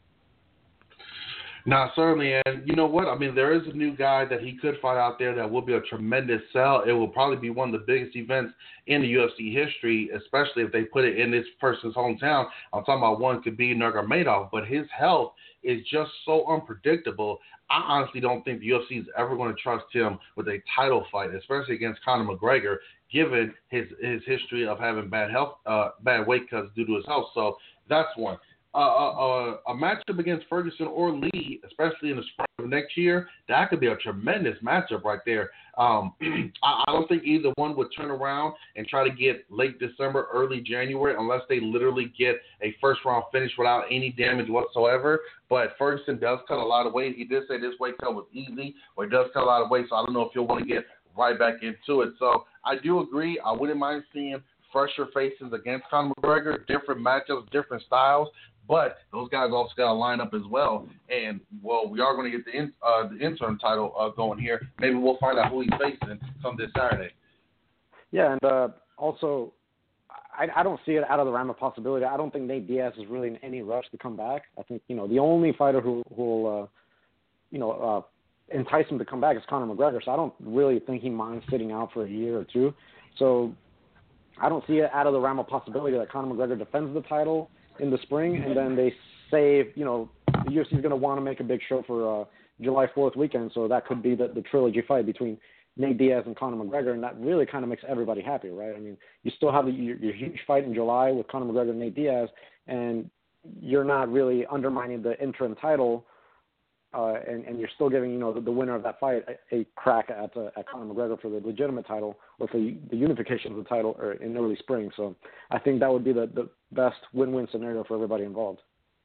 Now, certainly, and you know what? I mean, there is a new guy that he could fight out there that will be a tremendous sell. It will probably be one of the biggest events in the U F C history, especially if they put it in this person's hometown. I'm talking about one could be Nurmagomedov, but his health is just so unpredictable. I honestly don't think the U F C is ever going to trust him with a title fight, especially against Conor McGregor, given his his history of having bad health, uh, bad weight cuts due to his health. So that's one. Uh, uh, a matchup against Ferguson or Lee, especially in the spring of next year, that could be a tremendous matchup right there. Um, I, I don't think either one would turn around and try to get late December, early January, unless they literally get a first-round finish without any damage whatsoever. But Ferguson does cut a lot of weight. He did say this weight cut was easy, but he does cut a lot of weight, so I don't know if you'll want to get right back into it. So I do agree. I wouldn't mind seeing fresher faces against Conor McGregor, different matchups, different styles. But those guys also got to line up as well. And, well, we are going to get the in, uh, the interim title uh, going here. Maybe we'll find out who he's facing come this Saturday. Yeah, and uh, also, I, I don't see it out of the realm of possibility. I don't think Nate Diaz is really in any rush to come back. I think, you know, the only fighter who will, uh, you know, uh, entice him to come back is Conor McGregor. So I don't really think he minds sitting out for a year or two. So I don't see it out of the realm of possibility that Conor McGregor defends the title in the spring, and then they say, you know, the U F C is going to want to make a big show for uh, July fourth weekend, so that could be the, the trilogy fight between Nate Diaz and Conor McGregor, and that really kind of makes everybody happy, right? I mean, you still have the, your, your huge fight in July with Conor McGregor and Nate Diaz, and you're not really undermining the interim title, uh, and, and you're still giving, you know, the, the winner of that fight a, a crack at, uh, at Conor McGregor for the legitimate title or for the, the unification of the title or in early spring. So I think that would be the, the best win-win scenario for everybody involved.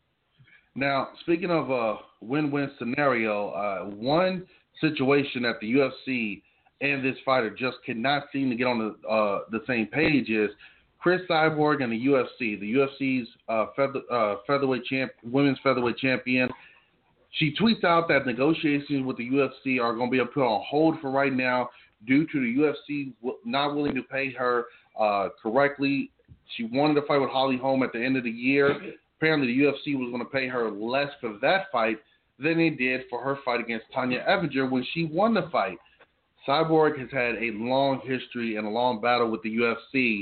Now, speaking of a win-win scenario, uh, one situation that the U F C and this fighter just cannot seem to get on the uh, the same page is Cris Cyborg and the U F C. The U F C's uh, feather, uh, featherweight champ, women's featherweight champion. She tweets out that negotiations with the U F C are going to be put on hold for right now due to the U F C not willing to pay her uh, correctly. She wanted to fight with Holly Holm at the end of the year. Apparently, the U F C was going to pay her less for that fight than they did for her fight against Tanya Evinger when she won the fight. Cyborg has had a long history and a long battle with the U F C.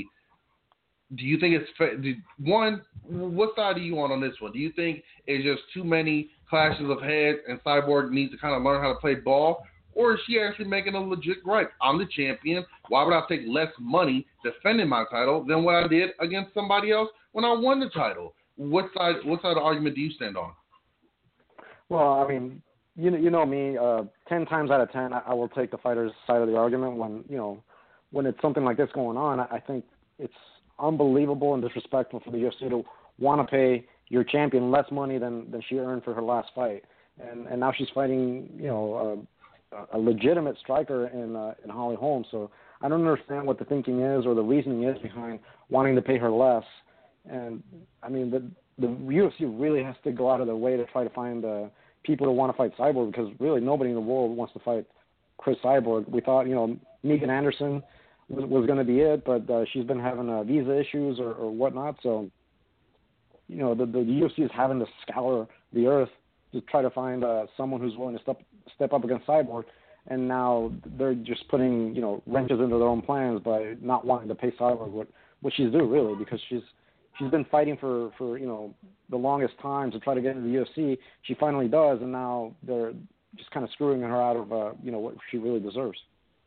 Do you think it's fa- – one, what side are you on on this one? Do you think it's just too many clashes of heads and Cyborg needs to kind of learn how to play ball? Or is she actually making a legit gripe? I'm the champion. Why would I take less money defending my title than what I did against somebody else when I won the title? What side What side of the argument do you stand on? Well, I mean, you know, you know me. Uh, ten times out of ten, I, I will take the fighter's side of the argument when you know when it's something like this going on. I, I think it's unbelievable and disrespectful for the U F C to want to pay your champion less money than, than she earned for her last fight, and and now she's fighting you know a, a legitimate striker in uh, in Holly Holm. So I don't understand what the thinking is or the reasoning is behind wanting to pay her less. And I mean the the U F C really has to go out of their way to try to find uh, people to want to fight Cyborg, because really nobody in the world wants to fight Cris Cyborg. We thought you know Megan Anderson was, was going to be it, but uh, she's been having uh, visa issues or, or whatnot. So, you know, the, the U F C is having to scour the earth to try to find uh, someone who's willing to step step up against Cyborg. And now they're just putting, you know, wrenches into their own plans by not wanting to pay Cyborg what, what she's due, really, because she's she's been fighting for, for, you know, the longest time to try to get into the U F C. She finally does, and now they're just kind of screwing her out of uh, you know what she really deserves.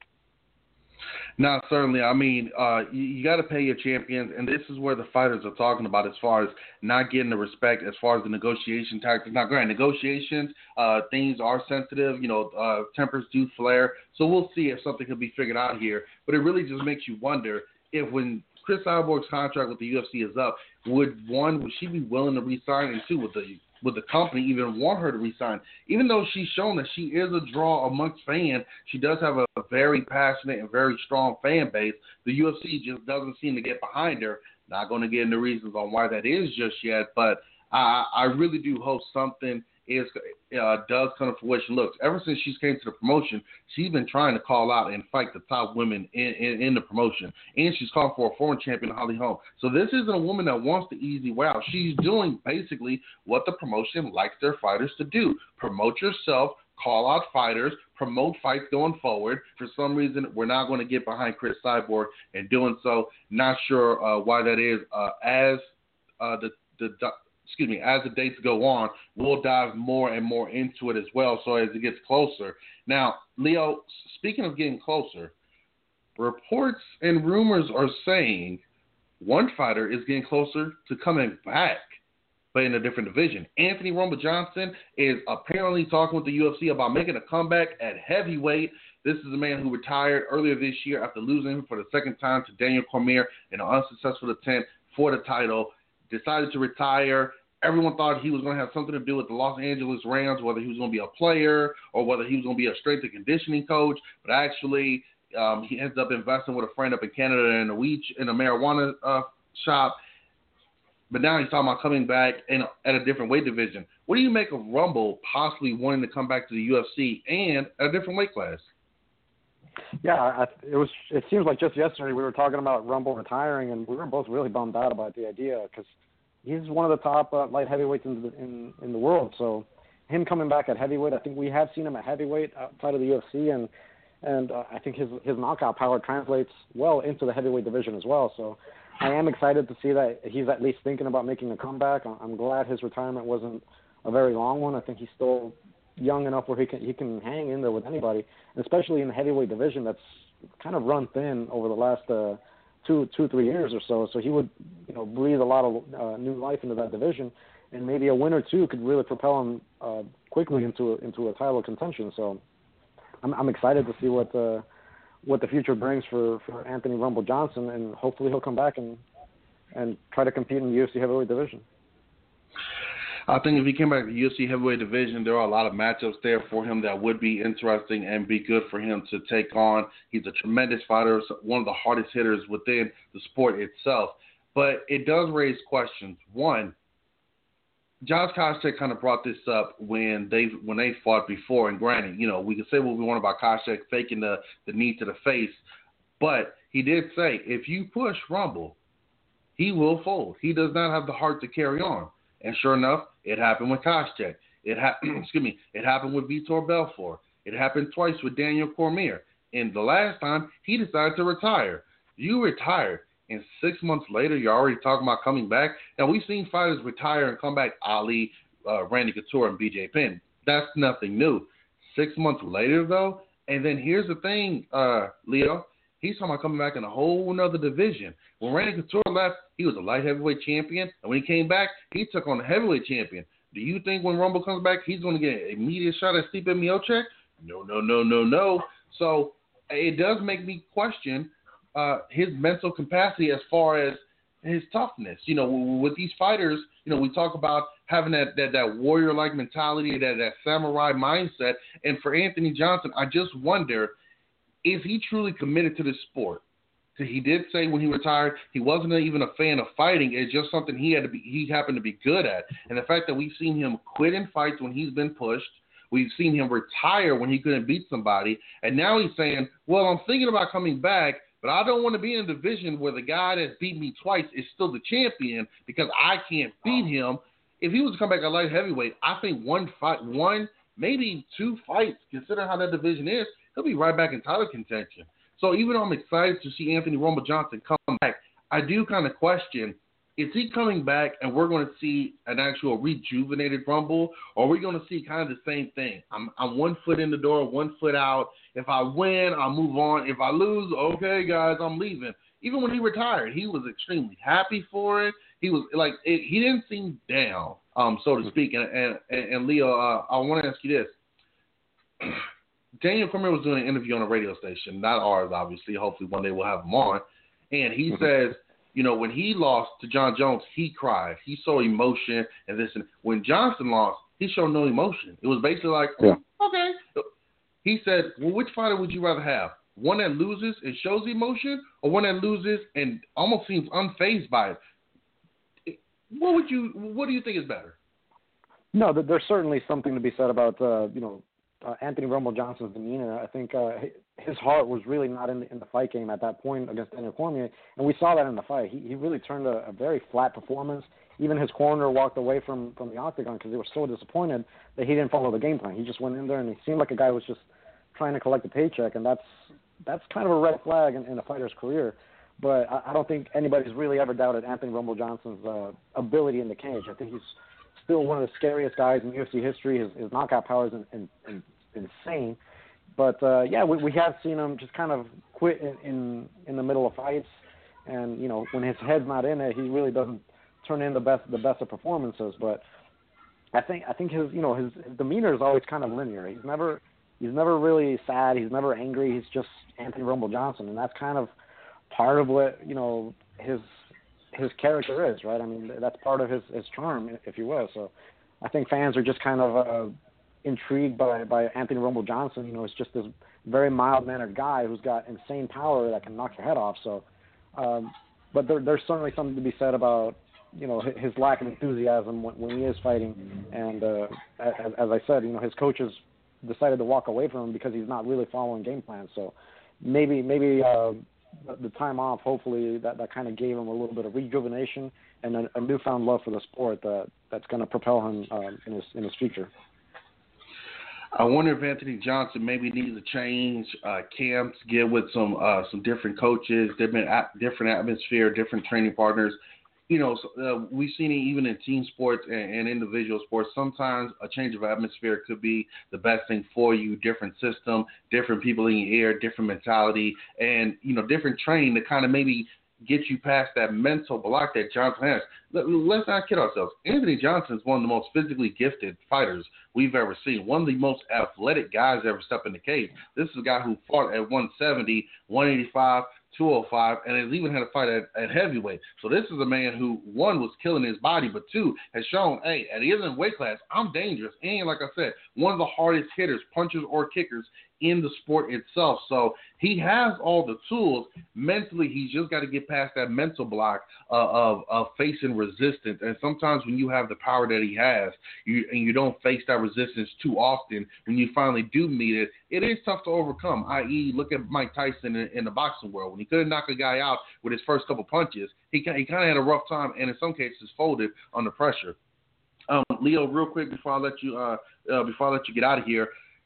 No, certainly. I mean, uh, you, you got to pay your champions, and this is where the fighters are talking about as far as not getting the respect, as far as the negotiation tactics. Now, granted, negotiations, uh, things are sensitive. You know, uh, tempers do flare. So we'll see if something can be figured out here. But it really just makes you wonder if when Chris Cyborg's contract with the U F C is up, would one, would she be willing to re-sign, and two, would the would the company even want her to resign? Even though she's shown that she is a draw amongst fans, she does have a, a very passionate and very strong fan base. The U F C just doesn't seem to get behind her. Not going to get into reasons on why that is just yet, but I, I really do hope something is uh, does come to fruition. Look, ever since she's came to the promotion, she's been trying to call out and fight the top women in, in, in the promotion, and she's called for a former champion, Holly Holm. So this isn't a woman that wants the easy way out. She's doing basically what the promotion likes their fighters to do: promote yourself, call out fighters, promote fights going forward. For some reason, we're not going to get behind Chris Cyborg in doing so. Not sure uh, why that is. Uh, as uh, the the excuse me, as the dates go on, we'll dive more and more into it as well. So as it gets closer. Now, Leo, speaking of getting closer, reports and rumors are saying one fighter is getting closer to coming back, but in a different division. Anthony Rumble Johnson is apparently talking with the U F C about making a comeback at heavyweight. This is a man who retired earlier this year after losing for the second time to Daniel Cormier in an unsuccessful attempt for the title. Decided to retire. Everyone thought he was going to have something to do with the Los Angeles Rams, whether he was going to be a player or whether he was going to be a strength and conditioning coach. But actually, um, he ends up investing with a friend up in Canada in a weed, in a marijuana uh, shop. But now he's talking about coming back in a, at a different weight division. What do you make of Rumble possibly wanting to come back to the U F C and at a different weight class? Yeah, I, it was. It seems like just yesterday we were talking about Rumble retiring, and we were both really bummed out about the idea because he's one of the top uh, light heavyweights in the in, in the world. So him coming back at heavyweight, I think we have seen him at heavyweight outside of the U F C, and and uh, I think his his knockout power translates well into the heavyweight division as well. So I am excited to see that he's at least thinking about making a comeback. I'm glad his retirement wasn't a very long one. I think he's still young enough where he can he can hang in there with anybody, and especially in the heavyweight division that's kind of run thin over the last uh, two two three years or so. So he would you know breathe a lot of uh, new life into that division, and maybe a win or two could really propel him uh, quickly into a, into a title contention. So I'm I'm excited to see what uh, what the future brings for, for Anthony Rumble Johnson, and hopefully he'll come back and and try to compete in the U F C heavyweight division. I think if he came back to the U F C heavyweight division, there are a lot of matchups there for him that would be interesting and be good for him to take on. He's a tremendous fighter, one of the hardest hitters within the sport itself. But it does raise questions. One, Josh Koscheck kind of brought this up when they when they fought before. And granted, you know, we can say what we want about Koscheck faking the, the knee to the face. But he did say, if you push Rumble, he will fold. He does not have the heart to carry on. And sure enough, it happened with Koscheck. It happened. excuse me. It happened with Vitor Belfort. It happened twice with Daniel Cormier. And the last time, he decided to retire. You retired, and six months later, you're already talking about coming back. Now we've seen fighters retire and come back. Ali, uh, Randy Couture, and B J Penn. That's nothing new. Six months later, though, and then here's the thing, uh, Leo. He's talking about coming back in a whole nother division. When Randy Couture left, he was a light heavyweight champion. And when he came back, he took on the heavyweight champion. Do you think when Rumble comes back, he's going to get an immediate shot at Stipe Miocic? No, no, no, no, no. So it does make me question uh, his mental capacity as far as his toughness. You know, with these fighters, you know, we talk about having that, that, that warrior-like mentality, that, that samurai mindset. And for Anthony Johnson, I just wonder, is he truly committed to this sport? He did say when he retired he wasn't even a fan of fighting. It's just something he had to be. He happened to be good at. And the fact that we've seen him quit in fights when he's been pushed, we've seen him retire when he couldn't beat somebody, and now he's saying, "Well, I'm thinking about coming back, but I don't want to be in a division where the guy that beat me twice is still the champion because I can't beat him." If he was to come back at light heavyweight, I think one fight, one maybe two fights, considering how that division is, he'll be right back in title contention. So even though I'm excited to see Anthony Rumble Johnson come back, I do kind of question is he coming back and we're going to see an actual rejuvenated Rumble, or are we going to see kind of the same thing? I'm, I'm one foot in the door, one foot out. If I win, I'll move on. If I lose, okay, guys, I'm leaving. Even when he retired, he was extremely happy for it. He was like, it, he didn't seem down, um, so to speak. And, and, and Leo, uh, I want to ask you this. Daniel Cormier was doing an interview on a radio station, not ours, obviously. Hopefully one day we'll have him on. And he mm-hmm. says, you know, when he lost to John Jones, he cried. He saw emotion and this. And when Johnson lost, he showed no emotion. It was basically like, yeah. okay. He said, well, which fighter would you rather have? One that loses and shows emotion, or one that loses and almost seems unfazed by it? What would you? What do you think is better? No, there's certainly something to be said about uh, you know uh, Anthony Rumble Johnson's demeanor. I think uh, his heart was really not in the, in the fight game at that point against Daniel Cormier, and we saw that in the fight. He he really turned a, a very flat performance. Even his corner walked away from, from the octagon because they were so disappointed that he didn't follow the game plan. He just went in there and he seemed like a guy who was just trying to collect a paycheck, and that's that's kind of a red flag in, in a fighter's career. But I, I don't think anybody's really ever doubted Anthony Rumble Johnson's uh, ability in the cage. I think he's still one of the scariest guys in U F C history. His, his knockout power is in, in, in, insane. But, uh, yeah, we, we have seen him just kind of quit in, in, in the middle of fights. And, you know, when his head's not in it, he really doesn't turn in the best the best of performances. But I think I think his, you know, his, his demeanor is always kind of linear. He's never... He's never really sad. He's never angry. He's just Anthony Rumble Johnson, and that's kind of part of what you know his his character is, right? I mean, that's part of his, his charm, if you will. So, I think fans are just kind of uh, intrigued by, by Anthony Rumble Johnson. You know, it's just this very mild-mannered guy who's got insane power that can knock your head off. So, um, but there, there's certainly something to be said about you know his lack of enthusiasm when, when he is fighting. And uh, as, as I said, you know, his coaches decided to walk away from him because he's not really following game plans. So maybe maybe uh, the time off, hopefully that, that kind of gave him a little bit of rejuvenation and a, a newfound love for the sport that, that's going to propel him um, in his in his future. I wonder if Anthony Johnson maybe needs to change uh, camps, get with some uh, some different coaches, different different atmosphere, different training partners. You know, uh, we've seen it even in team sports and, and individual sports. Sometimes a change of atmosphere could be the best thing for you. Different system, different people in your ear, different mentality, and, you know, different training to kind of maybe get you past that mental block that Johnson has. Let, let's not kid ourselves. Anthony Johnson is one of the most physically gifted fighters we've ever seen. One of the most athletic guys ever step in the cage. This is a guy who fought at one seventy, one eighty-five, two oh five, and has even had a fight at, at heavyweight. So this is a man who, one, was killing his body, but two, has shown, hey, at his weight class, I'm dangerous. And like I said, one of the hardest hitters, punchers or kickers in the sport itself. So he has all the tools. Mentally, he's just got to get past that mental block uh, of, of facing resistance. And sometimes when you have the power that he has, you and you don't face that resistance too often, when you finally do meet it, it is tough to overcome, that is, look at Mike Tyson in, in the boxing world. When he couldn't knock a guy out with his first couple punches, he, he kind of had a rough time and in some cases folded under pressure. Um, Leo, real quick before I let you uh, uh, before I let you get out of here,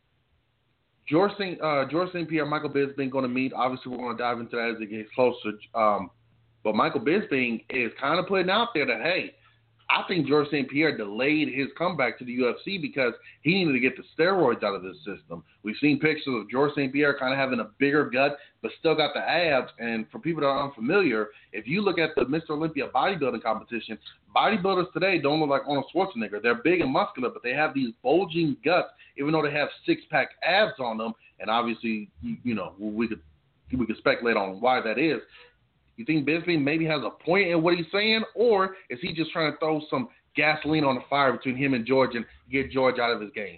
George Saint uh, George Saint Pierre, Michael Bisping going to meet. Obviously, we're going to dive into that as it gets closer. Um, but Michael Bisping is kind of putting out there that, hey, I think George Saint Pierre delayed his comeback to the U F C because he needed to get the steroids out of his system. We've seen pictures of George Saint Pierre kind of having a bigger gut, but still got the abs. And for people that are unfamiliar, if you look at the Mister Olympia bodybuilding competition, bodybuilders today don't look like Arnold Schwarzenegger. They're big and muscular, but they have these bulging guts, even though they have six-pack abs on them. And obviously, you, you know, we could we could speculate on why that is. You think Bisping maybe has a point in what he's saying, or is he just trying to throw some gasoline on the fire between him and George and get George out of his game?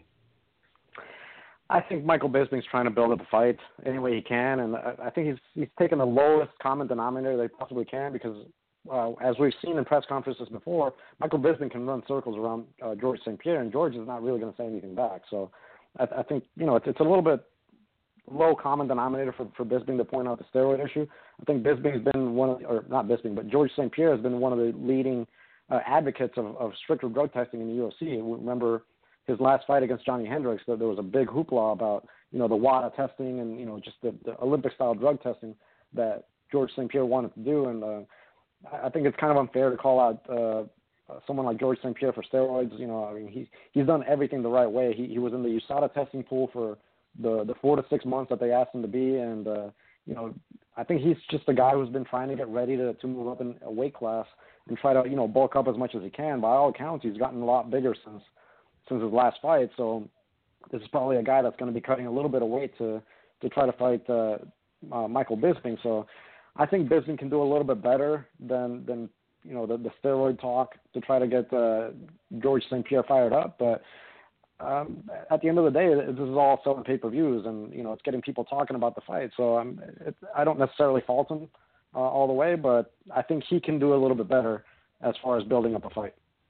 I think Michael Bisping's trying to build up a fight any way he can, and I think he's he's taking the lowest common denominator they possibly can because, uh, as we've seen in press conferences before, Michael Bisping can run circles around uh, George Saint Pierre, and George is not really going to say anything back. So I, I think, you know, it's, it's a little bit low common denominator for, for Bisping to point out the steroid issue. I think Bisping's been one of, or not Bisping, but George Saint Pierre has been one of the leading uh, advocates of, of stricter drug testing in the U F C. Remember his last fight against Johnny Hendricks, that there was a big hoopla about, you know, the WADA testing and, you know, just the, the Olympic-style drug testing that George Saint Pierre wanted to do. And uh, I think it's kind of unfair to call out uh, uh, someone like George Saint Pierre for steroids. You know, I mean, he he's done everything the right way. He he was in the U S A D A testing pool for the the four to six months that they asked him to be, and uh, you know, I think he's just a guy who's been trying to get ready to to move up in a weight class and try to, you know, bulk up as much as he can. By all accounts, he's gotten a lot bigger since since his last fight. So this is probably a guy that's going to be cutting a little bit of weight to to try to fight uh, uh, Michael Bisping. So I think Bisping can do a little bit better than than you know the, the steroid talk to try to get uh, George Saint Pierre fired up. But um, at the end of the day, this is all selling pay-per-views, and you know it's getting people talking about the fight. So um, it, I don't necessarily fault him uh, all the way, but I think he can do a little bit better as far as building up a fight.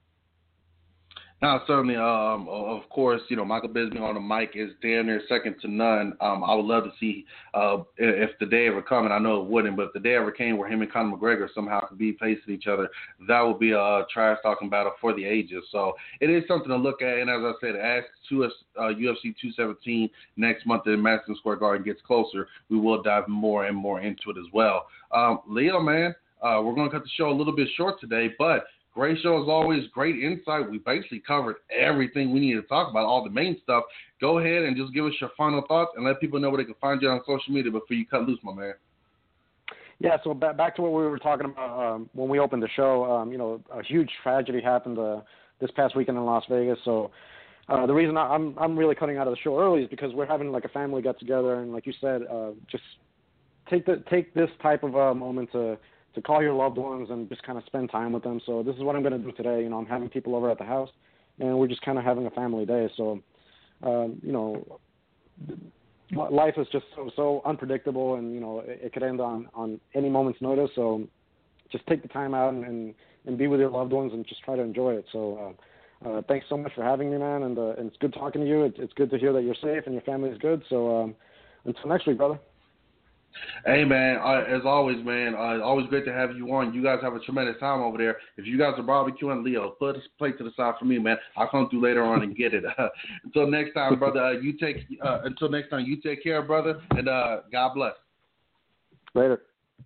Now, certainly, um, of course, you know, Michael Bisping on the mic is damn near second to none. Um, I would love to see uh, if the day ever come, and I know it wouldn't, but if the day ever came where him and Conor McGregor somehow could be facing each other, that would be a trash-talking battle for the ages. So it is something to look at, and as I said, as to uh, U F C two seventeen next month in Madison Square Garden gets closer, we will dive more and more into it as well. Um, Leo, man, uh, we're going to cut the show a little bit short today, but great show as always, great insight. We basically covered everything we need to talk about, all the main stuff. Go ahead and just give us your final thoughts and let people know where they can find you on social media before you cut loose, my man. Yeah, so back, back to what we were talking about um, when we opened the show. Um, you know, a huge tragedy happened uh, this past weekend in Las Vegas. So uh, the reason I, I'm I'm really cutting out of the show early is because we're having like a family get together, and like you said, uh, just take the take this type of uh, moment to. to call your loved ones and just kind of spend time with them. So this is what I'm going to do today. You know, I'm having people over at the house, and we're just kind of having a family day. So, um, you know, life is just so, so unpredictable, and, you know, it, it could end on, on any moment's notice. So just take the time out and, and, and be with your loved ones and just try to enjoy it. So uh, uh, thanks so much for having me, man, and, uh, and it's good talking to you. It, it's good to hear that you're safe and your family is good. So um, until next week, brother. Hey, man, uh, as always, man, uh, always great to have you on. You guys have a tremendous time over there. If you guys are barbecuing, Leo, put a plate to the side for me, man. I'll come through later on and get it. Uh, until next time, brother, uh, you take uh, until next time, you take care, brother, and uh, God bless. Later.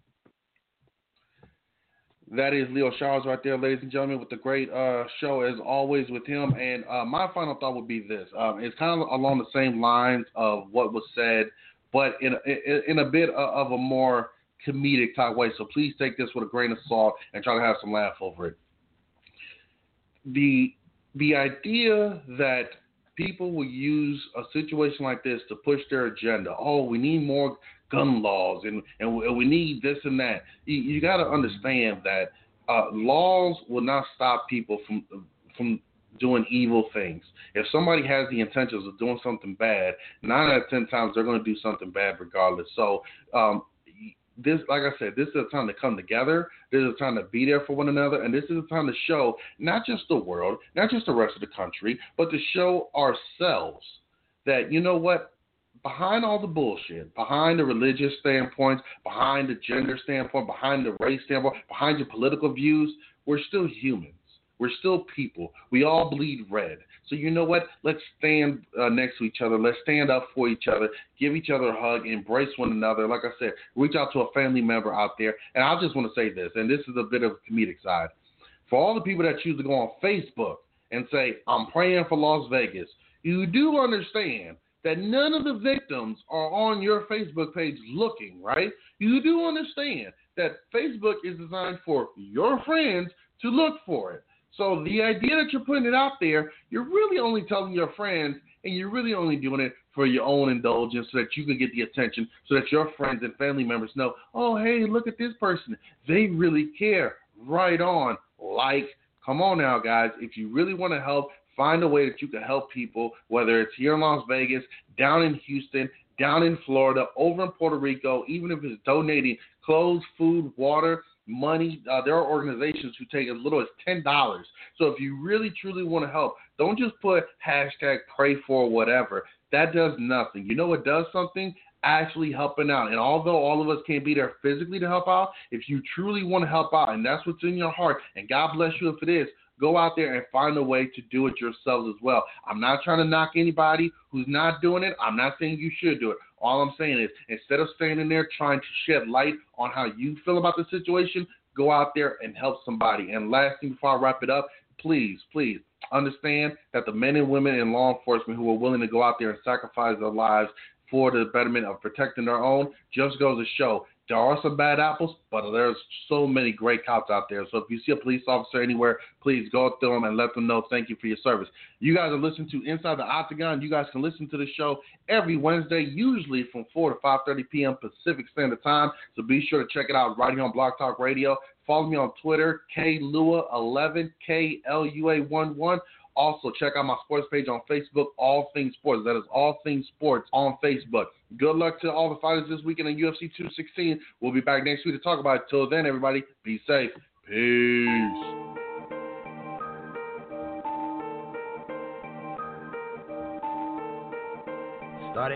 That is Leo Charles right there, ladies and gentlemen, with the great uh, show, as always, with him. And uh, my final thought would be this. Um, it's kind of along the same lines of what was said, but in a, in a bit of a more comedic type way. So please take this with a grain of salt and try to have some laugh over it. The the idea that people will use a situation like this to push their agenda. Oh, we need more gun laws, and, and we need this and that. You, you got to understand that uh, laws will not stop people from from doing evil things. If somebody has the intentions of doing something bad, nine out of ten times they're going to do something bad regardless. So um, this, like I said, this is a time to come together. This is a time to be there for one another. And this is a time to show not just the world, not just the rest of the country, but to show ourselves that, you know what, behind all the bullshit, behind the religious standpoints, behind the gender standpoint, behind the race standpoint, behind your political views, we're still humans. We're still people. We all bleed red. So you know what? Let's stand uh, next to each other. Let's stand up for each other. Give each other a hug. Embrace one another. Like I said, reach out to a family member out there. And I just want to say this, and this is a bit of a comedic side. For all the people that choose to go on Facebook and say, I'm praying for Las Vegas, you do understand that none of the victims are on your Facebook page looking, right? You do understand that Facebook is designed for your friends to look for it. So the idea that you're putting it out there, you're really only telling your friends, and you're really only doing it for your own indulgence so that you can get the attention, so that your friends and family members know, oh, hey, look at this person. They really care. Right on. Like, come on now, guys. If you really want to help, find a way that you can help people, whether it's here in Las Vegas, down in Houston, down in Florida, over in Puerto Rico, even if it's donating clothes, food, water, money. Uh, there are organizations who take as little as ten dollars. So if you really, truly want to help, don't just put hashtag pray for whatever. That does nothing. You know what does something? Actually helping out. And although all of us can't be there physically to help out, if you truly want to help out and that's what's in your heart, and God bless you if it is, go out there and find a way to do it yourselves as well. I'm not trying to knock anybody who's not doing it. I'm not saying you should do it. All I'm saying is instead of standing there trying to shed light on how you feel about the situation, go out there and help somebody. And last thing before I wrap it up, please, please understand that the men and women in law enforcement who are willing to go out there and sacrifice their lives for the betterment of protecting their own just goes to show there are some bad apples, but there's so many great cops out there. So if you see a police officer anywhere, please go up to them and let them know thank you for your service. You guys are listening to Inside the Octagon. You guys can listen to the show every Wednesday, usually from four to five thirty p.m. Pacific Standard Time. So be sure to check it out right here on Blog Talk Radio. Follow me on Twitter, K Lua eleven, K L U A eleven. Also, check out my sports page on Facebook, All Things Sports. That is All Things Sports on Facebook. Good luck to all the fighters this weekend in U F C two sixteen. We'll be back next week to talk about it. Till then, everybody, be safe. Peace. Started.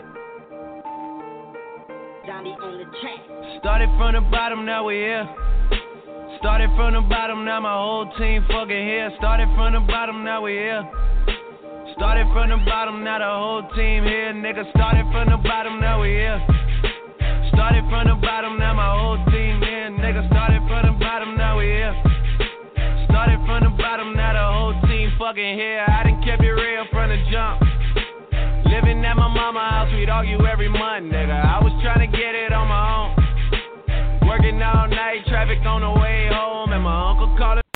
Johnny on the track. Started from the bottom, now we here. Started from the bottom, now my whole team fucking here. Started from the bottom, now we here. Started from the bottom, now the whole team here. Nigga, started from the bottom, now we here. Started from the bottom, now my whole team here. Nigga, started from the bottom, now we here. Started from the bottom, now the whole team fucking here. I done kept it real from the jump. Living at my mama's house, we'd argue every month, nigga. I was trying to get it on my own. Working all night, traffic on the way home, and my uncle called it.